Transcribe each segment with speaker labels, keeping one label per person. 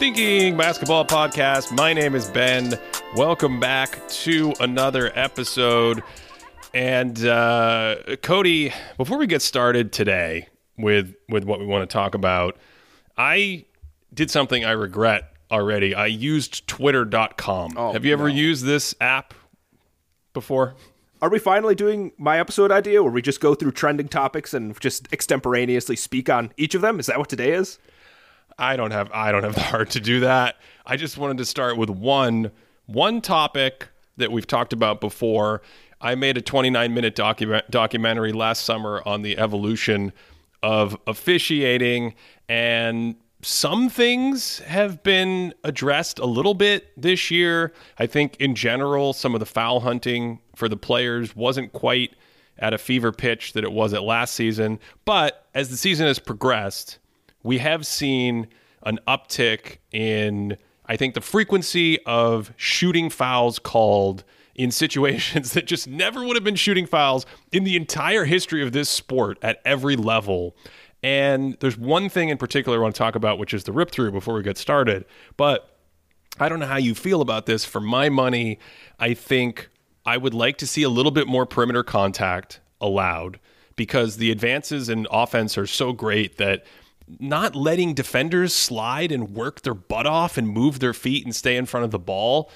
Speaker 1: Thinking Basketball Podcast. My name is Ben. Welcome back to another episode. And Cody, before we get started today with what we want to talk about, I did something I regret already. I used twitter.com. Have you ever used this app before?
Speaker 2: Are we finally doing my episode idea where we just go through trending topics and just extemporaneously speak on each of them? Is that what today is?
Speaker 1: I don't have the heart to do that. I just wanted to start with one topic that we've talked about before. I made a 29-minute documentary last summer on the evolution of officiating, and some things have been addressed a little bit this year. I think in general, some of the foul hunting for the players wasn't quite at a fever pitch that it was at last season. But as the season has progressed, we have seen an uptick in, I think, the frequency of shooting fouls called in situations that just never would have been shooting fouls in the entire history of this sport at every level. And there's one thing in particular I want to talk about, which is the rip-through before we get started. But I don't know how you feel about this. For my money, I think I would like to see a little bit more perimeter contact allowed, because the advances in offense are so great that not letting defenders slide and work their butt off and move their feet and stay in front of the ball,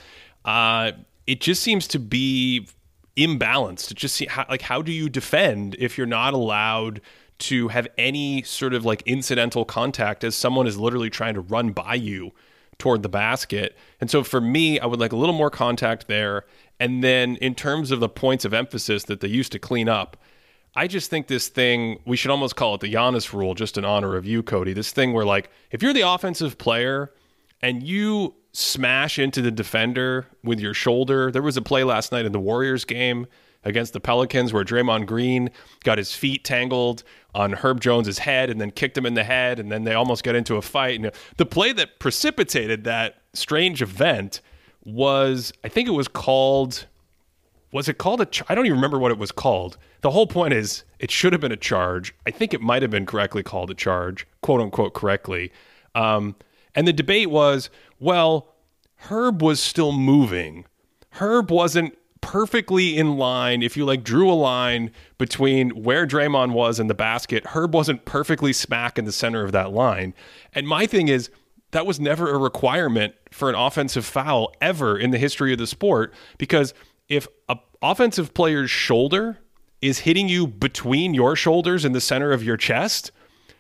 Speaker 1: it just seems to be imbalanced. It just seems how do you defend if you're not allowed to have any sort of like incidental contact as someone is literally trying to run by you toward the basket? And so for me, I would like a little more contact there. And then in terms of the points of emphasis that they used to clean up, I just think this thing, we should almost call it the Giannis rule, just in honor of you, Cody. This thing where, like, if you're the offensive player and you smash into the defender with your shoulder, there was a play last night in the Warriors game against the Pelicans where Draymond Green got his feet tangled on Herb Jones's head and then kicked him in the head, and then they almost got into a fight. And the play that precipitated that strange event was, I think it was called... Was it called I don't even remember what it was called. The whole point is it should have been a charge. I think it might have been correctly called a charge, quote unquote correctly. And the debate was, well, Herb was still moving. Herb wasn't perfectly in line. If you like drew a line between where Draymond was and the basket, Herb wasn't perfectly smack in the center of that line. And my thing is, that was never a requirement for an offensive foul ever in the history of the sport, because if an offensive player's shoulder is hitting you between your shoulders in the center of your chest,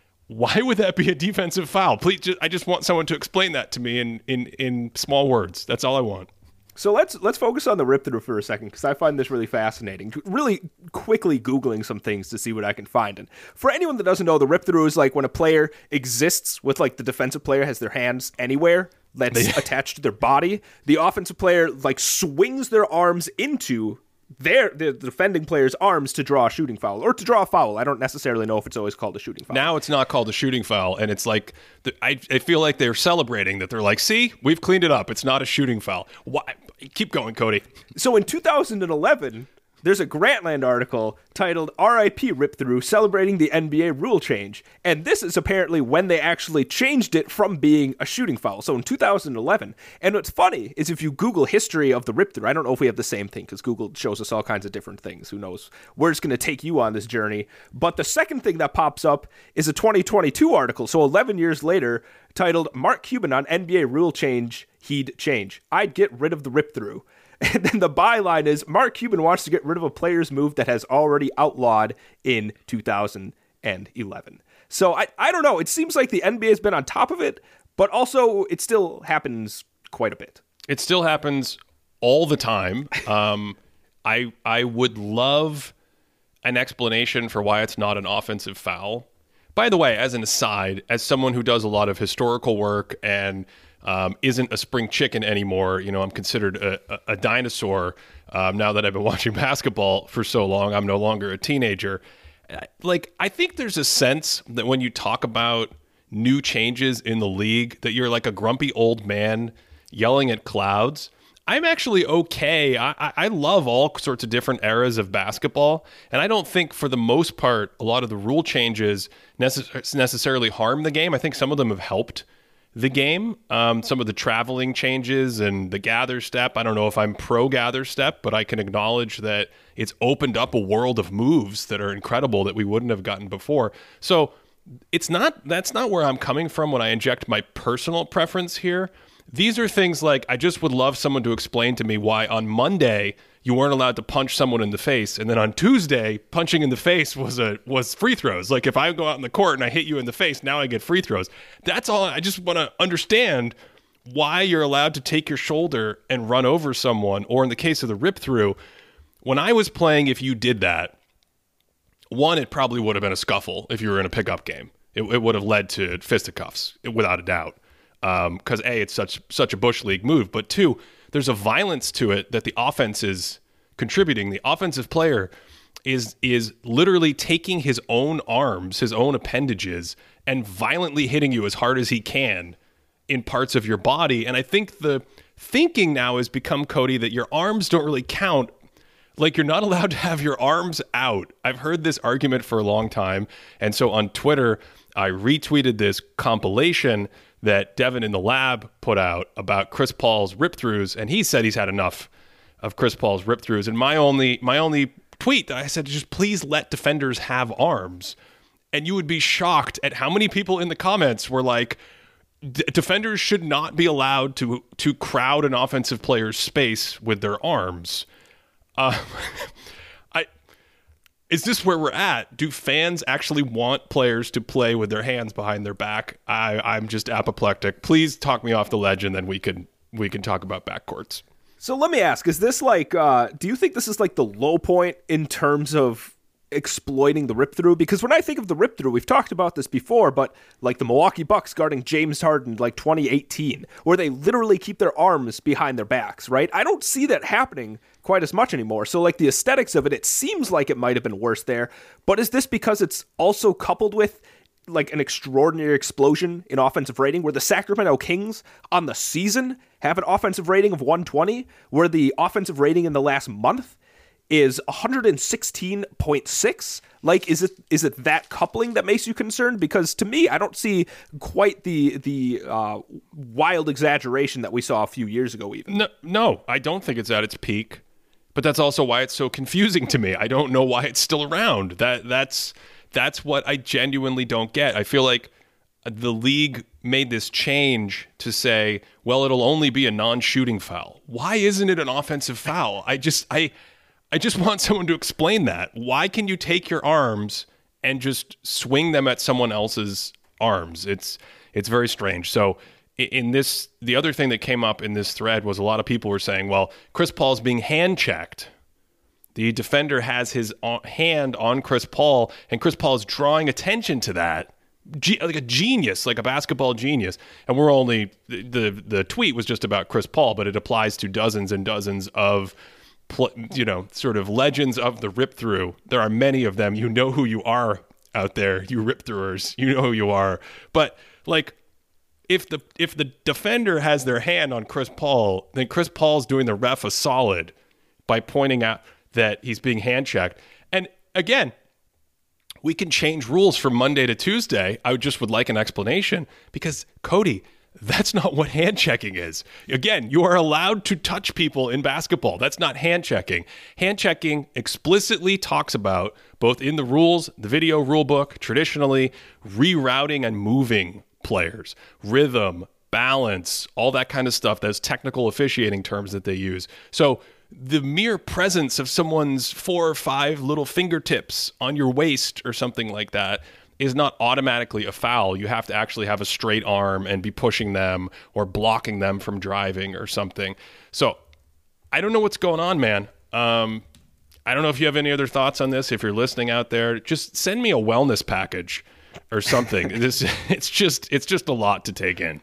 Speaker 1: why would that be a defensive foul? Please, I just want someone to explain that to me in small words. That's all I want.
Speaker 2: So let's focus on the rip-through for a second, because I find this really fascinating. Really quickly Googling some things to see what I can find. And for anyone that doesn't know, the rip-through is like when a player exists with, like, the defensive player has their hands anywhere that's attached to their body. The offensive player, like, swings their arms into the defending player's arms to draw a shooting foul or to draw a foul. I don't necessarily know if it's always called a shooting foul.
Speaker 1: Now it's not called a shooting foul, and it's like I feel like they're celebrating that. They're like, see, we've cleaned it up. It's not a shooting foul. Why? Keep going, Cody.
Speaker 2: So in 2011, there's a Grantland article titled RIP Rip-Through Celebrating the NBA Rule Change. And this is apparently when they actually changed it from being a shooting foul. So in 2011. And what's funny is if you Google history of the rip-through, I don't know if we have the same thing because Google shows us all kinds of different things. Who knows where it's going to take you on this journey. But the second thing that pops up is a 2022 article. So 11 years later, titled Mark Cuban on NBA Rule Change, He'd Change. I'd get rid of the rip-through. And then the byline is, Mark Cuban wants to get rid of a player's move that has already outlawed in 2011. So I don't know. It seems like the NBA has been on top of it, but also it still happens quite a bit.
Speaker 1: It still happens all the time. I would love an explanation for why it's not an offensive foul. By the way, as an aside, as someone who does a lot of historical work and isn't a spring chicken anymore, you know, I'm considered a dinosaur now that I've been watching basketball for so long. I'm no longer a teenager. Like, I think there's a sense that when you talk about new changes in the league, that you're like a grumpy old man yelling at clouds. I'm actually okay. I love all sorts of different eras of basketball, and I don't think for the most part a lot of the rule changes necessarily harm the game. I think some of them have helped the game. Some of the traveling changes and the gather step. I don't know if I'm pro gather step, but I can acknowledge that it's opened up a world of moves that are incredible that we wouldn't have gotten before. So that's not where I'm coming from when I inject my personal preference here. These are things like, I just would love someone to explain to me why on Monday you weren't allowed to punch someone in the face, and then on Tuesday, punching in the face was free throws. Like, if I go out in the court and I hit you in the face, now I get free throws. That's all. I just want to understand why you're allowed to take your shoulder and run over someone, or in the case of the rip through, when I was playing, if you did that, one, it probably would have been a scuffle if you were in a pickup game. It would have led to fisticuffs, without a doubt. Because A, it's such a Bush League move, but two, there's a violence to it that the offense is contributing. The offensive player is literally taking his own arms, his own appendages, and violently hitting you as hard as he can in parts of your body. And I think the thinking now has become, Cody, that your arms don't really count. Like, you're not allowed to have your arms out. I've heard this argument for a long time. And so on Twitter, I retweeted this compilation that Devin in the lab put out about Chris Paul's rip-throughs, and he said he's had enough of Chris Paul's rip-throughs. And my only tweet, I said, just please let defenders have arms. And you would be shocked at how many people in the comments were like, defenders should not be allowed to crowd an offensive player's space with their arms. Is this where we're at? Do fans actually want players to play with their hands behind their back? I'm just apoplectic. Please talk me off the ledge, and then we can talk about backcourts.
Speaker 2: So let me ask, is this like, do you think this is like the low point in terms of exploiting the rip-through? Because when I think of the rip-through, we've talked about this before, but like the Milwaukee Bucks guarding James Harden like 2018, where they literally keep their arms behind their backs, right? I don't see that happening quite as much anymore. So like the aesthetics of it seems like it might have been worse there. But is this because it's also coupled with like an extraordinary explosion in offensive rating, where the Sacramento Kings on the season have an offensive rating of 120, where the offensive rating in the last month is 116.6? Like, is it that coupling that makes you concerned? Because to me, I don't see quite the wild exaggeration that we saw a few years ago even.
Speaker 1: No, I don't think it's at its peak. But that's also why it's so confusing to me. I don't know why it's still around. That's what I genuinely don't get. I feel like the league made this change to say, well, it'll only be a non-shooting foul. Why isn't it an offensive foul? I just want someone to explain that. Why can you take your arms and just swing them at someone else's arms? It's very strange. So in this, the other thing that came up in this thread was a lot of people were saying, well, Chris Paul's being hand checked. The defender has his hand on Chris Paul, and Chris Paul is drawing attention to that. Like a genius, like a basketball genius. And we're only, the tweet was just about Chris Paul, but it applies to dozens and dozens of sort of legends of the rip through. There are many of them. You know who you are out there, you rip throwers. You know who you are. But like, if the defender has their hand on Chris Paul, then Chris Paul's doing the ref a solid by pointing out that he's being hand checked. And again, we can change rules from Monday to Tuesday. I would like an explanation, because Cody, that's not what hand checking is. Again, you are allowed to touch people in basketball. That's not hand checking. Hand checking explicitly talks about, both in the rules, the video rule book, traditionally, rerouting and moving players, rhythm, balance, all that kind of stuff. Those technical officiating terms that they use. So the mere presence of someone's 4 or 5 little fingertips on your waist or something like that is not automatically a foul. You have to actually have a straight arm and be pushing them or blocking them from driving or something. So I don't know what's going on, man. I don't know if you have any other thoughts on this. If you're listening out there, just send me a wellness package or something. It's just a lot to take in.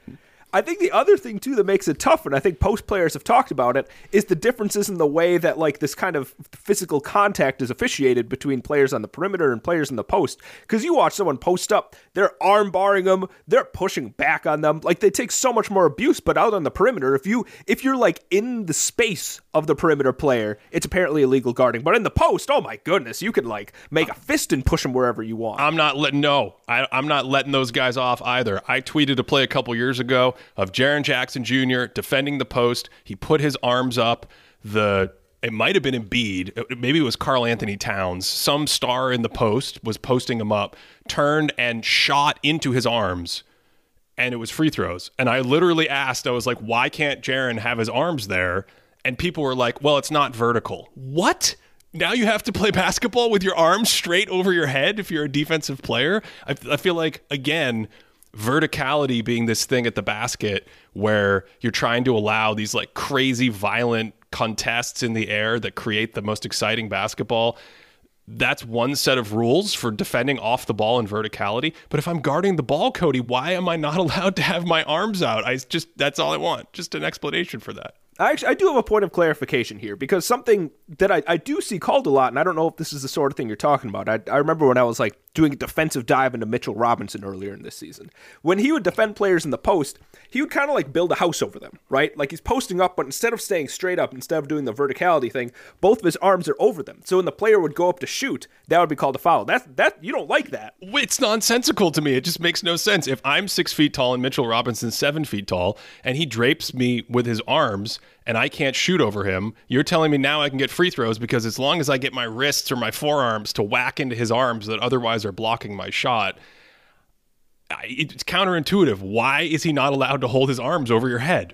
Speaker 2: I think the other thing, too, that makes it tough, and I think post players have talked about it, is the differences in the way that, like, this kind of physical contact is officiated between players on the perimeter and players in the post. Because you watch someone post up, they're arm barring them, they're pushing back on them. Like, they take so much more abuse, but out on the perimeter, if you're, like, in the space of the perimeter player, it's apparently illegal guarding. But in the post, oh my goodness, you can, like, make a fist and push them wherever you want.
Speaker 1: I'm not letting those guys off either. I tweeted a play a couple years ago of Jaren Jackson Jr. defending the post. He put his arms up. It might have been Embiid. Maybe it was Karl Anthony Towns. Some star in the post was posting him up, turned and shot into his arms, and it was free throws. And I literally asked, I was like, why can't Jaren have his arms there? And people were like, well, it's not vertical. What? Now you have to play basketball with your arms straight over your head if you're a defensive player? I feel like, again, verticality being this thing at the basket where you're trying to allow these like crazy violent contests in the air that create the most exciting basketball. That's one set of rules for defending off the ball and verticality. But if I'm guarding the ball, Cody, why am I not allowed to have my arms out? That's all I want. Just an explanation for that.
Speaker 2: I do have a point of clarification here, because something that I do see called a lot, and I don't know if this is the sort of thing you're talking about. I remember when I was like doing a defensive dive into Mitchell Robinson earlier in this season. When he would defend players in the post, he would kind of like build a house over them, right? Like he's posting up, but instead of staying straight up, instead of doing the verticality thing, both of his arms are over them. So when the player would go up to shoot, that would be called a foul. That you don't like that.
Speaker 1: It's nonsensical to me. It just makes no sense. If I'm 6 feet tall and Mitchell Robinson's 7 feet tall, and he drapes me with his arms, and I can't shoot over him, you're telling me now I can get free throws because as long as I get my wrists or my forearms to whack into his arms that otherwise are blocking my shot, it's counterintuitive. Why is he not allowed to hold his arms over your head?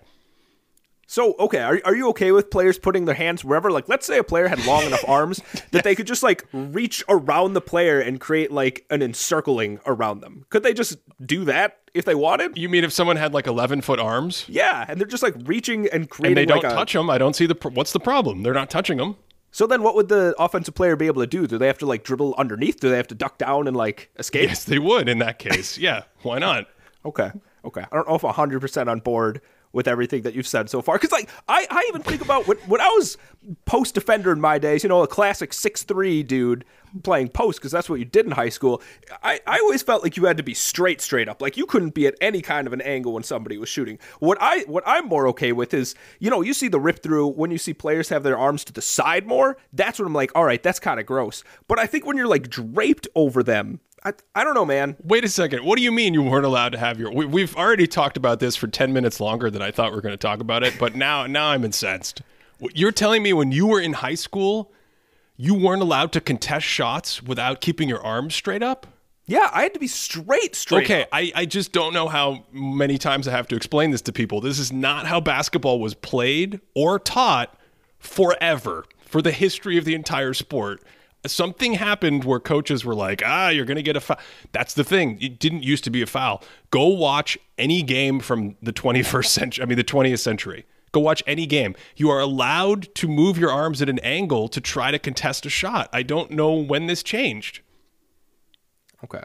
Speaker 2: So, okay, are you okay with players putting their hands wherever? Like, let's say a player had long enough arms that they could just, like, reach around the player and create, like, an encircling around them. Could they just do that if they wanted?
Speaker 1: You mean if someone had, like, 11-foot arms?
Speaker 2: Yeah, and they're just, like, reaching and creating,
Speaker 1: and they don't touch them. I don't see what's the problem? They're not touching them.
Speaker 2: So then what would the offensive player be able to do? Do they have to, like, dribble underneath? Do they have to duck down and, like, escape?
Speaker 1: Yes, they would in that case. Yeah, why not?
Speaker 2: Okay. I don't know if I'm 100% on board with everything that you've said so far. Because, like, I even think about when I was post defender in my days, a classic 6'3" dude playing post, because that's what you did in high school. I always felt like you had to be straight up. Like, you couldn't be at any kind of an angle when somebody was shooting. What I'm more okay with is, you see the rip through when you see players have their arms to the side more. That's when I'm like, all right, that's kind of gross. But I think when you're, like, draped over them, I don't know, man.
Speaker 1: Wait a second. What do you mean you weren't allowed to have your... We've already talked about this for 10 minutes longer than I thought we were going to talk about it, but now I'm incensed. You're telling me when you were in high school, you weren't allowed to contest shots without keeping your arms straight up?
Speaker 2: Yeah, I had to be straight
Speaker 1: okay,
Speaker 2: up.
Speaker 1: I just don't know how many times I have to explain this to people. This is not how basketball was played or taught forever, for the history of the entire sport. Something happened where coaches were like, you're going to get a foul. That's the thing. It didn't used to be a foul. Go watch any game from the 21st century. The 20th century. Go watch any game. You are allowed to move your arms at an angle to try to contest a shot. I don't know when this changed.
Speaker 2: Okay.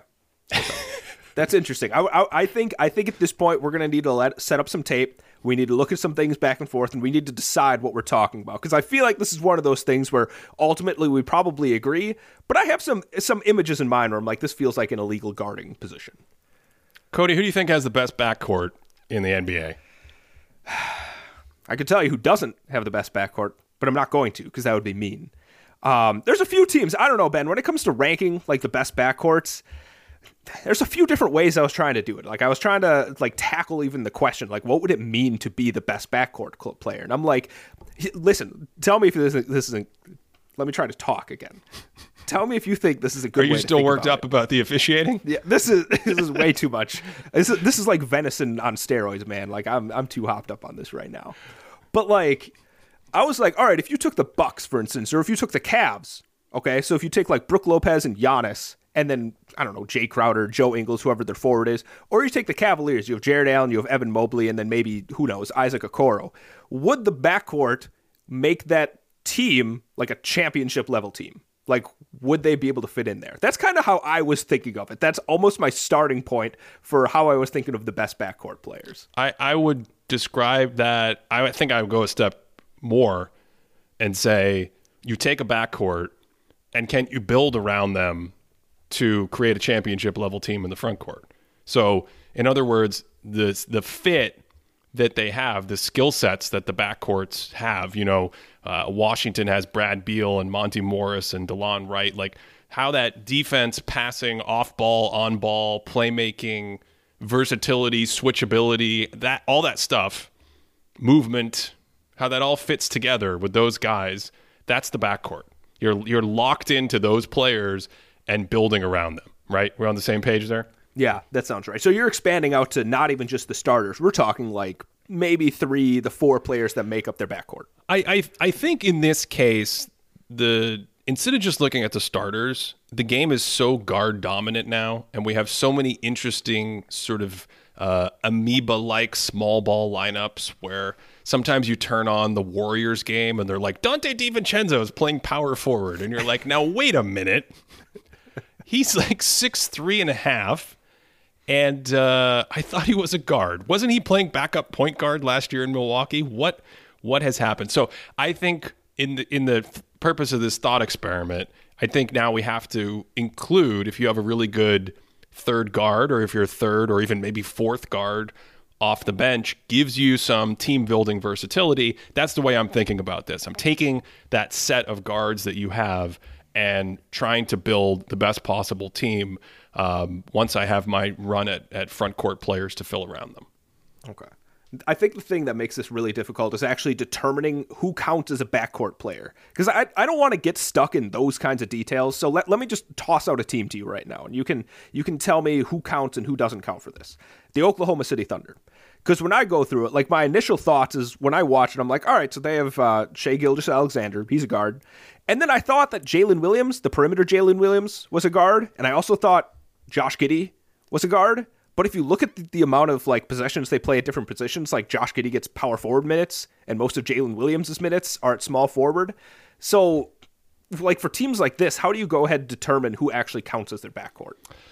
Speaker 2: That's interesting. I think at this point we're going to need to set up some tape. We need to look at some things back and forth, and we need to decide what we're talking about. Because I feel like this is one of those things where ultimately we probably agree, but I have some images in mind where I'm like, this feels like an illegal guarding position.
Speaker 1: Cody, who do you think has the best backcourt in the NBA?
Speaker 2: I could tell you who doesn't have the best backcourt, but I'm not going to, because that would be mean. There's a few teams. I don't know, Ben. When it comes to ranking like the best backcourts, there's a few different ways I was trying to do it. Like, I was trying to, like, tackle even the question, like, what would it mean to be the best backcourt player? And I'm like, listen, tell me if this isn't, let me try to talk again. Tell me if you think this is a good way to think about it.
Speaker 1: Are you still worked up about the officiating?
Speaker 2: Yeah, this is way too much. This is like venison on steroids, man. Like, I'm too hopped up on this right now. But, like, I was like, all right, if you took the Bucks, for instance, or if you took the Cavs, okay, so if you take, like, Brook Lopez and Giannis, and then, I don't know, Jay Crowder, Joe Ingles, whoever their forward is. Or you take the Cavaliers. You have Jared Allen, you have Evan Mobley, and then maybe, who knows, Isaac Okoro. Would the backcourt make that team like a championship-level team? Like, would they be able to fit in there? That's kind of how I was thinking of it. That's almost my starting point for how I was thinking of the best backcourt players.
Speaker 1: I would describe that. I think I would go a step more and say you take a backcourt and can you build around them to create a championship level team in the front court? So, in other words, the fit that they have, the skill sets that the backcourts have, Washington has Brad Beal and Monty Morris and DeLon Wright, like how that defense, passing, off ball, on ball, playmaking, versatility, switchability, that all that stuff, movement, how that all fits together with those guys, that's the backcourt. You're locked into those players and building around them, right? We're on the same page there?
Speaker 2: Yeah, that sounds right. So you're expanding out to not even just the starters. We're talking like maybe 3 to 4 players that make up their backcourt.
Speaker 1: I think in this case, instead of just looking at the starters, the game is so guard dominant now, and we have so many interesting sort of amoeba-like small ball lineups where sometimes you turn on the Warriors game and they're like, Dante DiVincenzo is playing power forward. And you're like, now wait a minute. He's like 6'3.5". And I thought he was a guard. Wasn't he playing backup point guard last year in Milwaukee? What has happened? So I think in the purpose of this thought experiment, I think now we have to include, if you have a really good third guard, or if you're third or even maybe fourth guard off the bench, gives you some team building versatility. That's the way I'm thinking about this. I'm taking that set of guards that you have and trying to build the best possible team once I have my run at front court players to fill around them.
Speaker 2: Okay. I think the thing that makes this really difficult is actually determining who counts as a backcourt player. Because I don't want to get stuck in those kinds of details. So let me just toss out a team to you right now. And you can tell me who counts and who doesn't count for this. The Oklahoma City Thunder. Because when I go through it, like my initial thoughts is when I watch it, I'm like, all right, so they have Shai Gilgeous-Alexander. He's a guard. And then I thought that Jalen Williams, the perimeter Jalen Williams, was a guard. And I also thought Josh Giddey was a guard. But if you look at the amount of like possessions they play at different positions, like Josh Giddey gets power forward minutes and most of Jalen Williams' minutes are at small forward. So like for teams like this, how do you go ahead and determine who actually counts as their backcourt?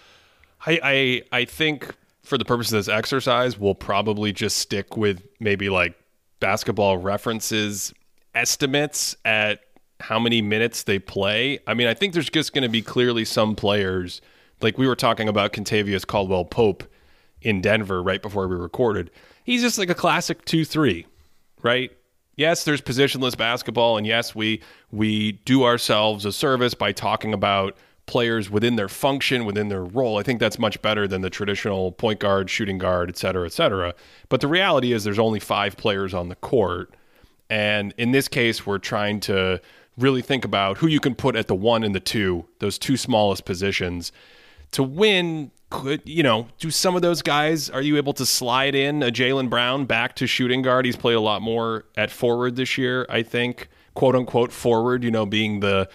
Speaker 1: I think for the purpose of this exercise, we'll probably just stick with maybe like Basketball References estimates at how many minutes they play. I mean, I think there's just going to be clearly some players, like we were talking about Kentavious Caldwell-Pope in Denver right before we recorded. He's just like a classic 2-3, right? Yes, there's positionless basketball, and yes, we do ourselves a service by talking about players within their function, within their role. I think that's much better than the traditional point guard, shooting guard, et cetera, et cetera. But the reality is there's only 5 players on the court. And in this case, we're trying to really think about who you can put at the 1 and the 2, those 2 smallest positions. To win, do some of those guys, are you able to slide in a Jaylen Brown back to shooting guard? He's played a lot more at forward this year, I think, quote unquote forward, being the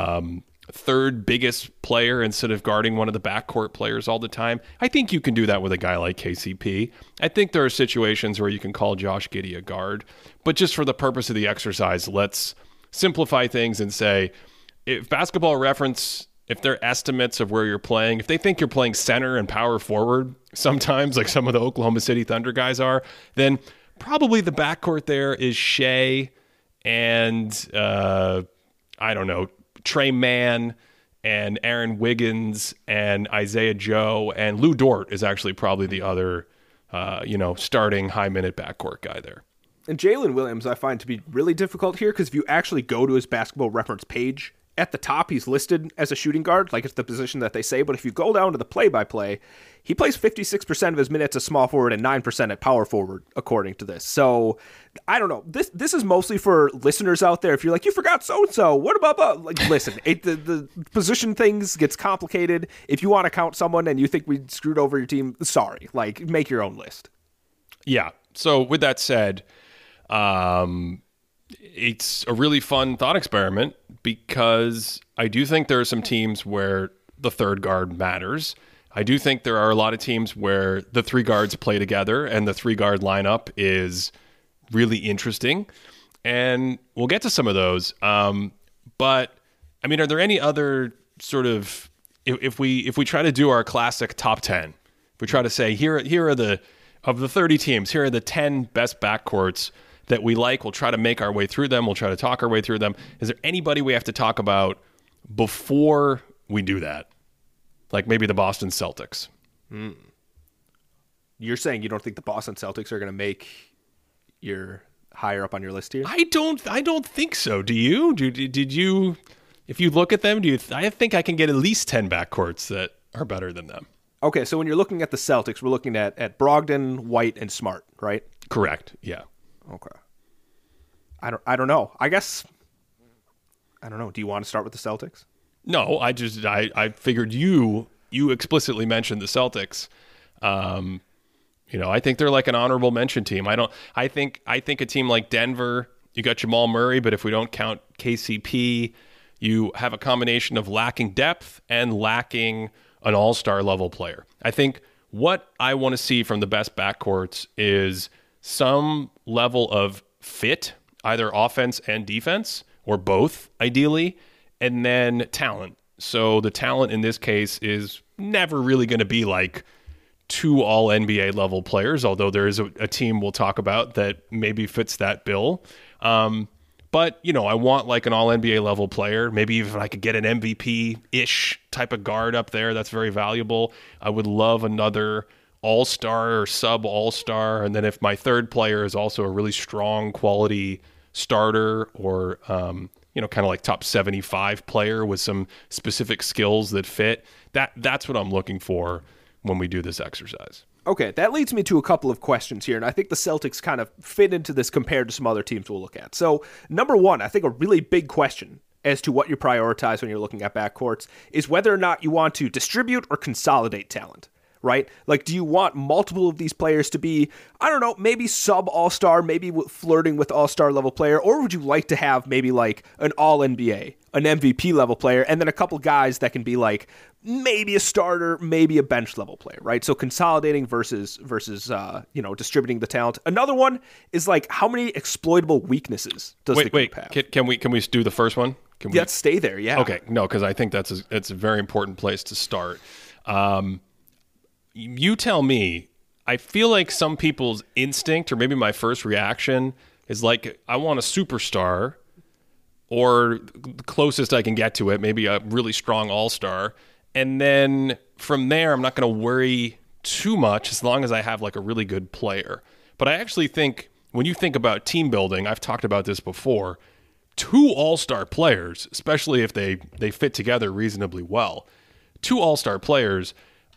Speaker 1: third biggest player instead of guarding one of the backcourt players all the time. I think you can do that with a guy like KCP. I think there are situations where you can call Josh Giddey a guard, but just for the purpose of the exercise, let's simplify things and say, if Basketball Reference, if their estimates of where you're playing, if they think you're playing center and power forward sometimes, like some of the Oklahoma City Thunder guys are, then probably the backcourt there is Shai and, I don't know, Trey Mann and Aaron Wiggins and Isaiah Joe, and Lou Dort is actually probably the other, starting high-minute backcourt guy there.
Speaker 2: And Jalen Williams I find to be really difficult here because if you actually go to his Basketball Reference page, at the top, he's listed as a shooting guard, like it's the position that they say. But if you go down to the play-by-play, he plays 56% of his minutes as small forward and 9% at power forward, according to this. So, I don't know. This is mostly for listeners out there. If you're like, you forgot so-and-so, what about... Like, listen, the position things gets complicated. If you want to count someone and you think we screwed over your team, sorry. Like, make your own list.
Speaker 1: Yeah. So, with that said... it's a really fun thought experiment because I do think there are some teams where the third guard matters. I do think there are a lot of teams where the 3 guards play together and the 3 guard lineup is really interesting. And we'll get to some of those. But I mean, are there any other sort of, if we try to do our classic top 10, if we try to say here are the, of the 30 teams, here are the 10 best backcourts that we like. We'll try to make our way through them. We'll try to talk our way through them. Is there anybody we have to talk about before we do that? Like maybe the Boston Celtics.
Speaker 2: You're saying you don't think the Boston Celtics are going to make your higher up on your list here?
Speaker 1: I don't think so. Do you? Did you? If you look at them, I think I can get at least 10 backcourts that are better than them.
Speaker 2: Okay, so when you're looking at the Celtics, we're looking at Brogdon, White, and Smart, right?
Speaker 1: Correct. Yeah.
Speaker 2: Okay. I don't know. I guess I don't know. Do you want to start with the Celtics?
Speaker 1: No, I figured you explicitly mentioned the Celtics. I think they're like an honorable mention team. I think a team like Denver, you got Jamal Murray, but if we don't count KCP, you have a combination of lacking depth and lacking an all-star level player. I think what I want to see from the best backcourts is some level of fit, either offense and defense, or both, ideally, and then talent. So the talent in this case is never really going to be like two all-NBA level players, although there is a team we'll talk about that maybe fits that bill. But, I want like an all-NBA level player. Maybe even I could get an MVP-ish type of guard up there. That's very valuable. I would love another all-star or sub-all-star. And then if my third player is also a really strong quality starter or, kind of like top 75 player with some specific skills that fit, that's what I'm looking for when we do this exercise.
Speaker 2: Okay, that leads me to a couple of questions here, and I think the Celtics kind of fit into this compared to some other teams we'll look at. So, number one, I think a really big question as to what you prioritize when you're looking at backcourts is whether or not you want to distribute or consolidate talent, right? Like, do you want multiple of these players to be, I don't know, maybe sub-all-star, maybe flirting with all-star level player, or would you like to have maybe like an all-NBA, an MVP level player, and then a couple guys that can be like maybe a starter, maybe a bench level player, right? So consolidating versus distributing the talent. Another one is like how many exploitable weaknesses does the group have?
Speaker 1: Can we do the first one?
Speaker 2: Let's stay there. Yeah.
Speaker 1: Okay. No, because I think it's a very important place to start. You tell me. I feel like some people's instinct, or maybe my first reaction, is like I want a superstar, or the closest I can get to it, maybe a really strong all-star. And then from there, I'm not going to worry too much as long as I have like a really good player. But I actually think when you think about team building, I've talked about this before, two all-star players, especially if they fit together reasonably well, two all-star players,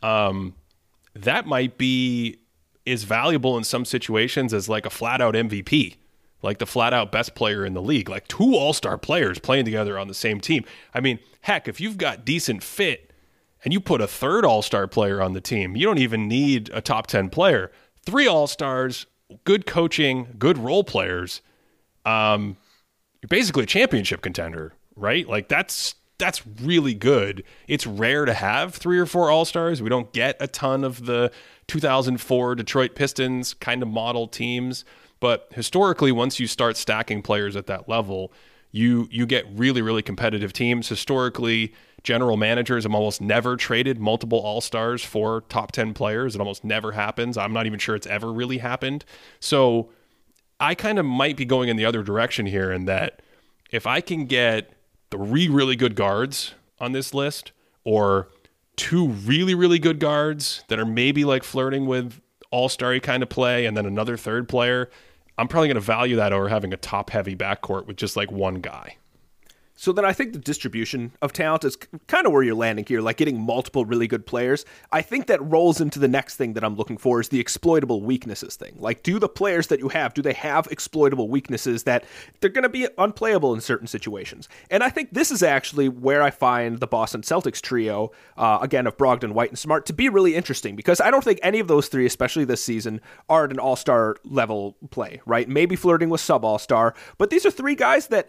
Speaker 1: that might be as valuable in some situations as like a flat-out MVP, like the flat-out best player in the league. Like two all-star players playing together on the same team. I mean, heck, if you've got decent fit, and you put a third all-star player on the team, you don't even need a top 10 player. 3 all-stars, good coaching, good role players. You're basically a championship contender, right? Like that's really good. It's rare to have 3 or 4 all-stars. We don't get a ton of the 2004 Detroit Pistons kind of model teams. But historically, once you start stacking players at that level, you get really, really competitive teams. Historically, general managers have almost never traded multiple all-stars for top 10 players. It almost never happens. I'm not even sure it's ever really happened. So I kind of might be going in the other direction here in that if I can get 3 really good guards on this list, or 2 really, really good guards that are maybe like flirting with all-star kind of play, and then another third player, I'm probably going to value that over having a top-heavy backcourt with just like one guy.
Speaker 2: So then I think the distribution of talent is kind of where you're landing here, like getting multiple really good players. I think that rolls into the next thing that I'm looking for is the exploitable weaknesses thing. Like, do the players that you have, do they have exploitable weaknesses that they're going to be unplayable in certain situations? And I think this is actually where I find the Boston Celtics trio, again, of Brogdon, White, and Smart, to be really interesting, because I don't think any of those 3, especially this season, are at an all-star level play, right? Maybe flirting with sub-all-star, but these are 3 guys that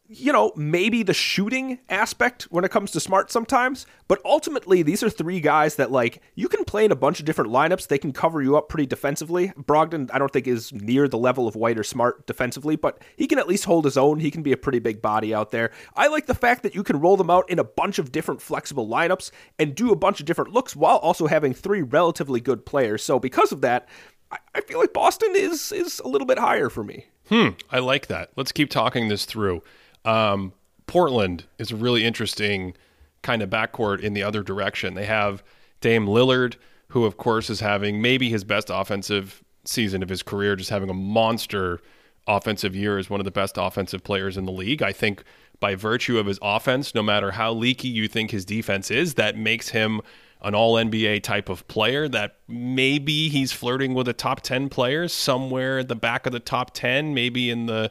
Speaker 2: maybe the shooting aspect when it comes to Smart sometimes, but ultimately these are three guys that, like, you can play in a bunch of different lineups. They can cover you up pretty defensively. Brogdon, I don't think, is near the level of White or Smart defensively, but he can at least hold his own. He can be a pretty big body out there. I like the fact that you can roll them out in a bunch of different flexible lineups and do a bunch of different looks while also having three relatively good players. So because of that, I feel like Boston is a little bit higher for me.
Speaker 1: I like that. Let's keep talking this through. Portland is a really interesting kind of backcourt in the other direction. They have Dame Lillard, who of course is having maybe his best offensive season of his career, just having a monster offensive year as one of the best offensive players in the league. I think by virtue of his offense, no matter how leaky you think his defense is, that makes him an all-NBA type of player, that maybe he's flirting with a top 10 player somewhere at the back of the top 10, maybe in the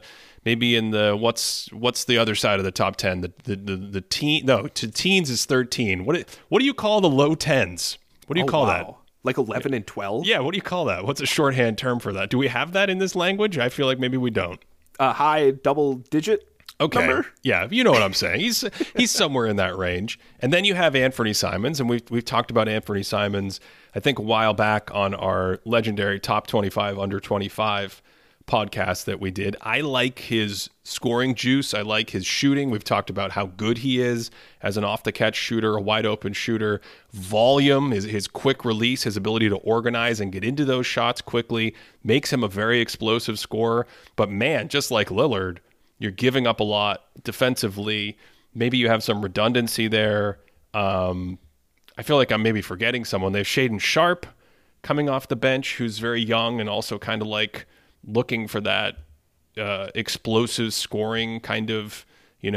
Speaker 1: what's the other side of the top 10? The teen, no, to teens is 13. What do you call the low 10s? What do you call that?
Speaker 2: Like 11 and 12?
Speaker 1: Yeah, what do you call that? What's a shorthand term for that? Do we have that in this language? I feel like maybe we don't.
Speaker 2: A high double digit number?
Speaker 1: Yeah, you know what I'm saying. He's somewhere in that range. And then you have Anthony Simons, and we've talked about Anthony Simons, I think, a while back on our legendary Top 25 Under 25 podcast that we did. I like his scoring juice. I like his shooting. We've talked about how good he is as an off-the-catch shooter, a wide-open shooter. Volume, his quick release, his ability to organize and get into those shots quickly makes him a very explosive scorer. But man, just like Lillard, you're giving up a lot defensively. Maybe you have some redundancy there. I feel like I'm maybe forgetting someone. They have Shaedon Sharpe coming off the bench, who's very young and also kind of like looking for that explosive scoring kind of,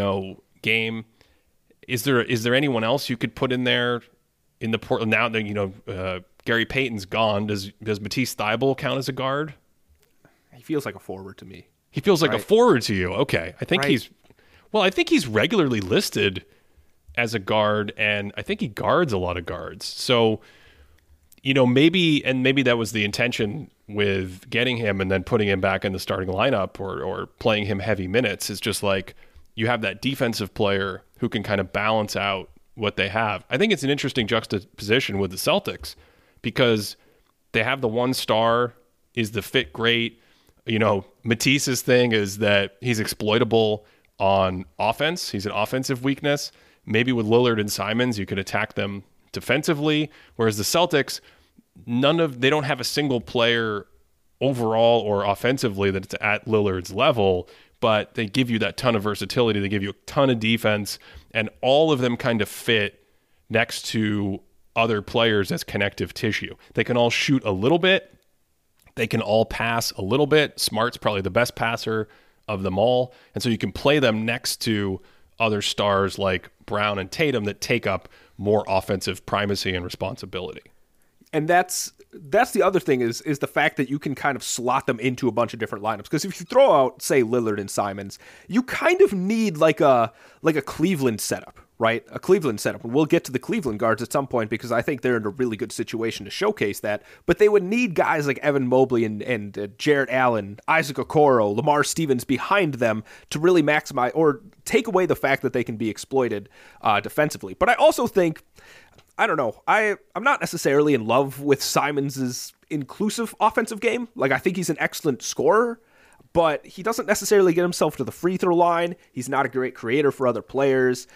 Speaker 1: game. Is there anyone else you could put in there in the Portland now that, Gary Payton's gone? Does Matisse Thybulle count as a guard?
Speaker 2: He feels like a forward to me.
Speaker 1: He feels like a forward to you. Okay. I think he's regularly listed as a guard, and I think he guards a lot of guards. So, maybe that was the intention with getting him and then putting him back in the starting lineup or playing him heavy minutes, is just like you have that defensive player who can kind of balance out what they have. I think it's an interesting juxtaposition with the Celtics because they have the one star. Is the fit great? Matisse's thing is that he's exploitable on offense. He's an offensive weakness. Maybe with Lillard and Simons, you could attack them defensively, whereas the Celtics, they don't have a single player overall or offensively that's at Lillard's level, but they give you that ton of versatility. They give you a ton of defense, and all of them kind of fit next to other players as connective tissue. They can all shoot a little bit. They can all pass a little bit. Smart's probably the best passer of them all. And so you can play them next to other stars like Brown and Tatum that take up more offensive primacy and responsibility.
Speaker 2: And that's the other thing is the fact that you can kind of slot them into a bunch of different lineups. Because if you throw out, say, Lillard and Simons, you kind of need like a Cleveland setup, right? A Cleveland setup. And we'll get to the Cleveland guards at some point because I think they're in a really good situation to showcase that. But they would need guys like Evan Mobley and Jarrett Allen, Isaac Okoro, Lamar Stevens behind them to really maximize or take away the fact that they can be exploited defensively. But I also think, I don't know, I'm not necessarily in love with Simons' inclusive offensive game. Like, I think he's an excellent scorer, but he doesn't necessarily get himself to the free throw line. He's not a great creator for other players.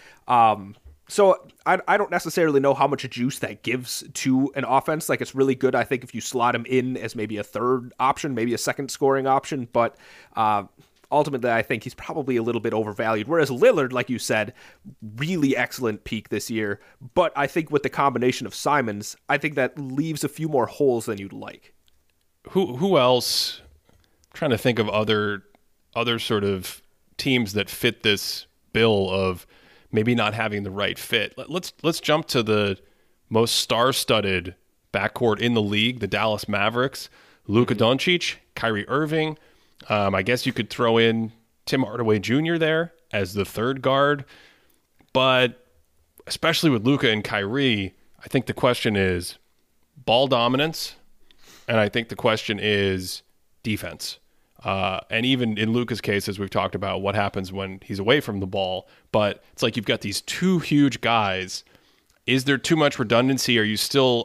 Speaker 2: So I don't necessarily know how much juice that gives to an offense. Like, it's really good, I think, if you slot him in as maybe a third option, maybe a second scoring option. But ultimately, I think he's probably a little bit overvalued. Whereas Lillard, like you said, really excellent peak this year. But I think with the combination of Simons, I think that leaves a few more holes than you'd like.
Speaker 1: Who else? I'm trying to think of other sort of teams that fit this bill of maybe not having the right fit. Let's jump to the most star-studded backcourt in the league, the Dallas Mavericks. Luka Doncic, Kyrie Irving. I guess you could throw in Tim Hardaway Jr. there as the third guard. But especially with Luka and Kyrie, I think the question is ball dominance, and I think the question is defense. And even in Luka's case, as we've talked about, what happens when he's away from the ball. But it's like you've got these two huge guys. Is there too much redundancy? Are you still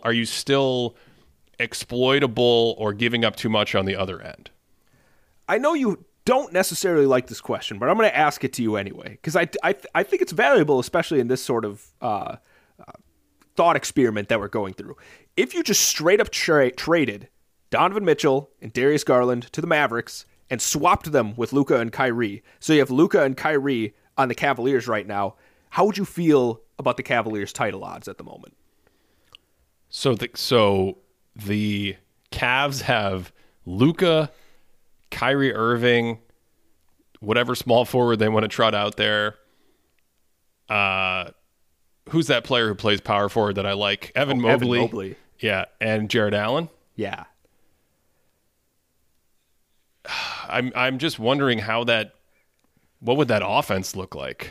Speaker 1: exploitable or giving up too much on the other end?
Speaker 2: I know you don't necessarily like this question, but I'm going to ask it to you anyway, because I think it's valuable, especially in this sort of thought experiment that we're going through. If you just straight up traded Donovan Mitchell and Darius Garland to the Mavericks and swapped them with Luka and Kyrie, so you have Luka and Kyrie on the Cavaliers right now, how would you feel about the Cavaliers' title odds at the moment?
Speaker 1: So the Cavs have Luka, Kyrie Irving, whatever small forward they want to trot out there. Who's that player who plays power forward that I like? Evan Mobley.
Speaker 2: Evan Mobley.
Speaker 1: Yeah, and Jared Allen.
Speaker 2: Yeah.
Speaker 1: I'm just wondering what would that offense look like?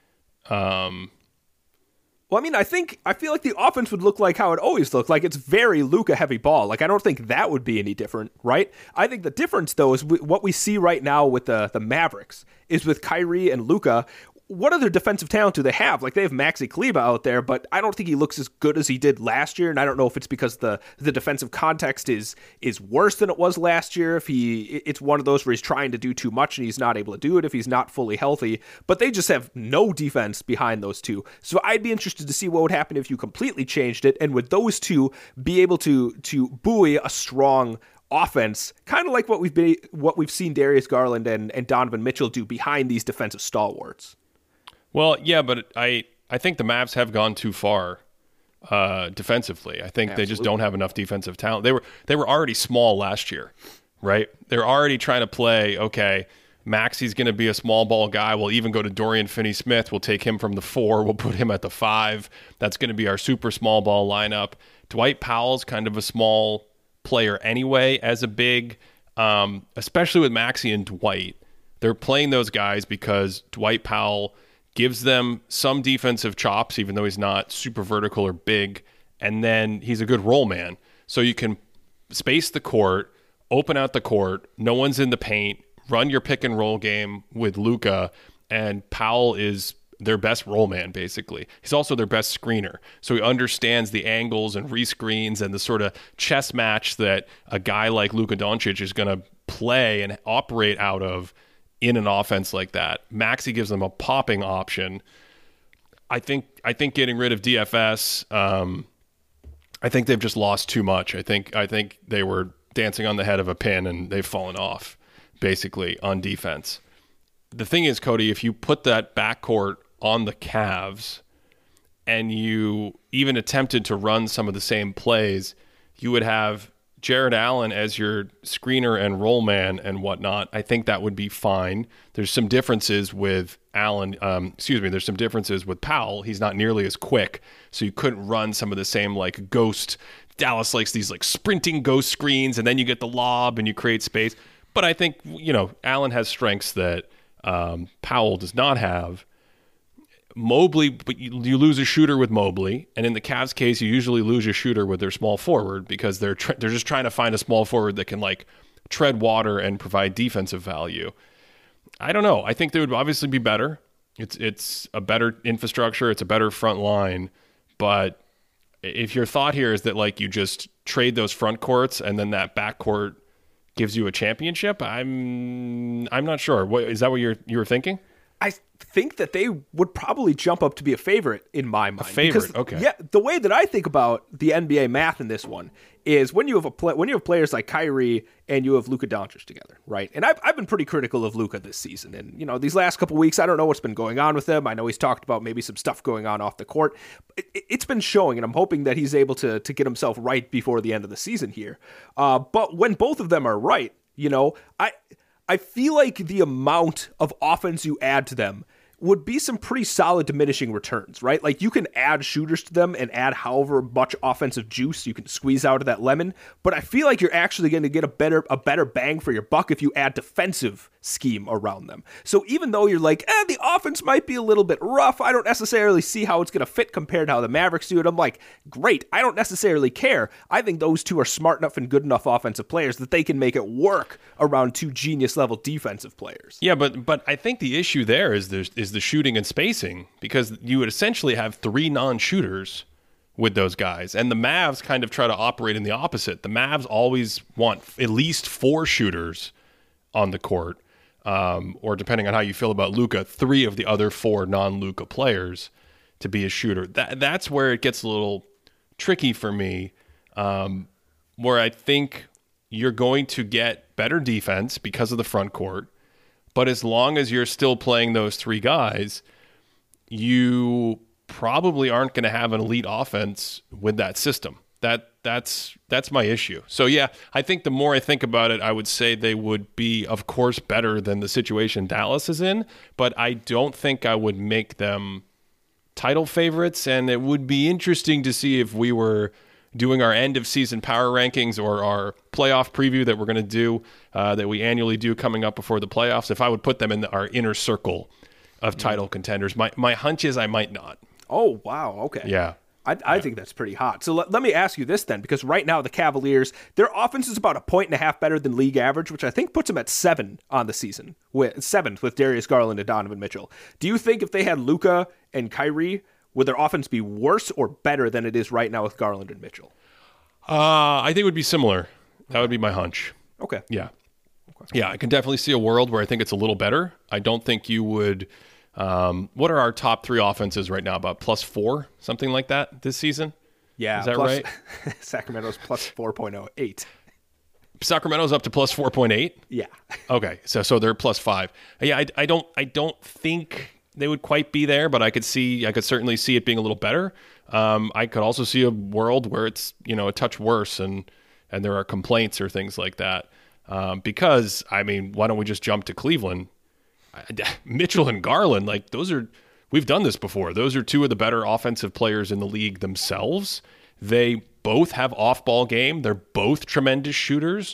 Speaker 2: Well, I mean, I feel like the offense would look like how it always looked. Like, it's very Luka heavy ball. Like, I don't think that would be any different, right? I think the difference, though, is what we see right now with the Mavericks is with Kyrie and Luka. What other defensive talent do they have? Like, they have Maxi Kleber out there, but I don't think he looks as good as he did last year, and I don't know if it's because the defensive context is worse than it was last year, if it's one of those where he's trying to do too much and he's not able to do it if he's not fully healthy, but they just have no defense behind those two. So I'd be interested to see what would happen if you completely changed it, and would those two be able to buoy a strong offense, kind of like what we've seen Darius Garland and Donovan Mitchell do behind these defensive stalwarts.
Speaker 1: Well, yeah, but I think the Mavs have gone too far defensively. I think They just don't have enough defensive talent. They were already small last year, right? They're already trying to play, okay, Maxi's going to be a small ball guy. We'll even go to Dorian Finney-Smith. We'll take him from the 4. We'll put him at the 5. That's going to be our super small ball lineup. Dwight Powell's kind of a small player anyway as a big, especially with Maxi and Dwight. They're playing those guys because Dwight Powell gives them some defensive chops, even though he's not super vertical or big, and then he's a good roll man. So you can space the court, open out the court, no one's in the paint, run your pick and roll game with Luka, and Powell is their best roll man, basically. He's also their best screener. So he understands the angles and rescreens and the sort of chess match that a guy like Luka Doncic is going to play and operate out of in an offense like that. Maxi gives them a popping option. I think getting rid of DFS, I think they've just lost too much. I think they were dancing on the head of a pin and they've fallen off, basically, on defense. The thing is, Cody, if you put that backcourt on the Cavs and you even attempted to run some of the same plays, you would have Jared Allen as your screener and roll man and whatnot. I think that would be fine. There's some differences with Allen. There's some differences with Powell. He's not nearly as quick, so you couldn't run some of the same like ghost. Dallas likes these like sprinting ghost screens, and then you get the lob and you create space. But I think Allen has strengths that Powell does not have. Mobley, but you lose a shooter with Mobley, and in the Cavs case, you usually lose a shooter with their small forward because they're just trying to find a small forward that can like tread water and provide defensive value. I don't know. I think they would obviously be better. It's a better infrastructure. It's a better front line. But if your thought here is that like you just trade those front courts and then that back court gives you a championship, I'm not sure. Is that what you were thinking?
Speaker 2: I think that they would probably jump up to be a favorite in my mind.
Speaker 1: A favorite,
Speaker 2: because,
Speaker 1: okay.
Speaker 2: Yeah, the way that I think about the NBA math in this one is when you have players like Kyrie and you have Luka Doncic together, right? And I've been pretty critical of Luka this season, and these last couple weeks, I don't know what's been going on with him. I know he's talked about maybe some stuff going on off the court. It's been showing, and I'm hoping that he's able to get himself right before the end of the season here. But when both of them are right, I feel like the amount of offense you add to them would be some pretty solid diminishing returns, right? Like you can add shooters to them and add however much offensive juice you can squeeze out of that lemon, but I feel like you're actually going to get a better bang for your buck if you add defensive scheme around them. So even though you're like, the offense might be a little bit rough, I don't necessarily see how it's going to fit compared to how the Mavericks do it. I'm like, great, I don't necessarily care. I think those two are smart enough and good enough offensive players that they can make it work around two genius level defensive players.
Speaker 1: Yeah, but I think the issue there is the shooting and spacing, because you would essentially have three non-shooters with those guys, and the Mavs kind of try to operate in the opposite. The Mavs always want at least four shooters on the court, or depending on how you feel about Luka, three of the other four non-Luka players to be a shooter. That's where it gets a little tricky for me, where I think you're going to get better defense because of the front court. But as long as you're still playing those three guys, you probably aren't going to have an elite offense with that system. That's my issue. So yeah, I think the more I think about it, I would say they would be, of course, better than the situation Dallas is in, but I don't think I would make them title favorites, and it would be interesting to see if we were doing our end of season power rankings or our playoff preview that we're going to do, that we annually do coming up before the playoffs, if I would put them in our inner circle of title contenders. My hunch is I might not.
Speaker 2: Oh, wow. Okay.
Speaker 1: Yeah.
Speaker 2: I think that's pretty hot. So let me ask you this then, because right now the Cavaliers, their offense is about 1.5 points better than league average, which I think puts them at 7 on the season, seventh with Darius Garland and Donovan Mitchell. Do you think if they had Luka and Kyrie, would their offense be worse or better than it is right now with Garland and Mitchell?
Speaker 1: I think it would be similar. That would be my hunch.
Speaker 2: Okay.
Speaker 1: Yeah. Okay. Yeah, I can definitely see a world where I think it's a little better. I don't think you would... what are our top three offenses right now? About +4, something like that this season?
Speaker 2: Yeah.
Speaker 1: Is that right?
Speaker 2: Sacramento's plus 4.08.
Speaker 1: Sacramento's up to plus 4.8?
Speaker 2: Yeah.
Speaker 1: Okay. So they're +5. Yeah, I don't think they would quite be there, but I could certainly see it being a little better. I could also see a world where it's, a touch worse and there are complaints or things like that. Because, why don't we just jump to Cleveland? Mitchell and Garland, we've done this before. Those are two of the better offensive players in the league themselves. They both have off-ball game. They're both tremendous shooters.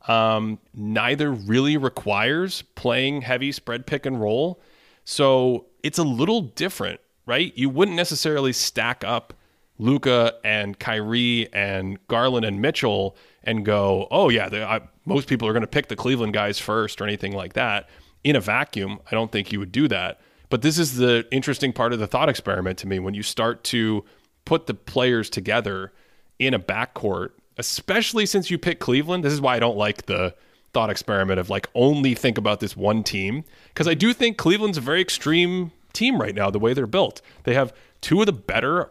Speaker 1: Neither really requires playing heavy spread pick and roll. So it's a little different, right? You wouldn't necessarily stack up Luka and Kyrie and Garland and Mitchell and go, oh yeah, most people are going to pick the Cleveland guys first or anything like that. In a vacuum, I don't think you would do that. But this is the interesting part of the thought experiment to me, when you start to put the players together in a backcourt, especially since you pick Cleveland. This is why I don't like the thought experiment of only think about this one team, because I do think Cleveland's a very extreme team right now, the way they're built. They have two of the better,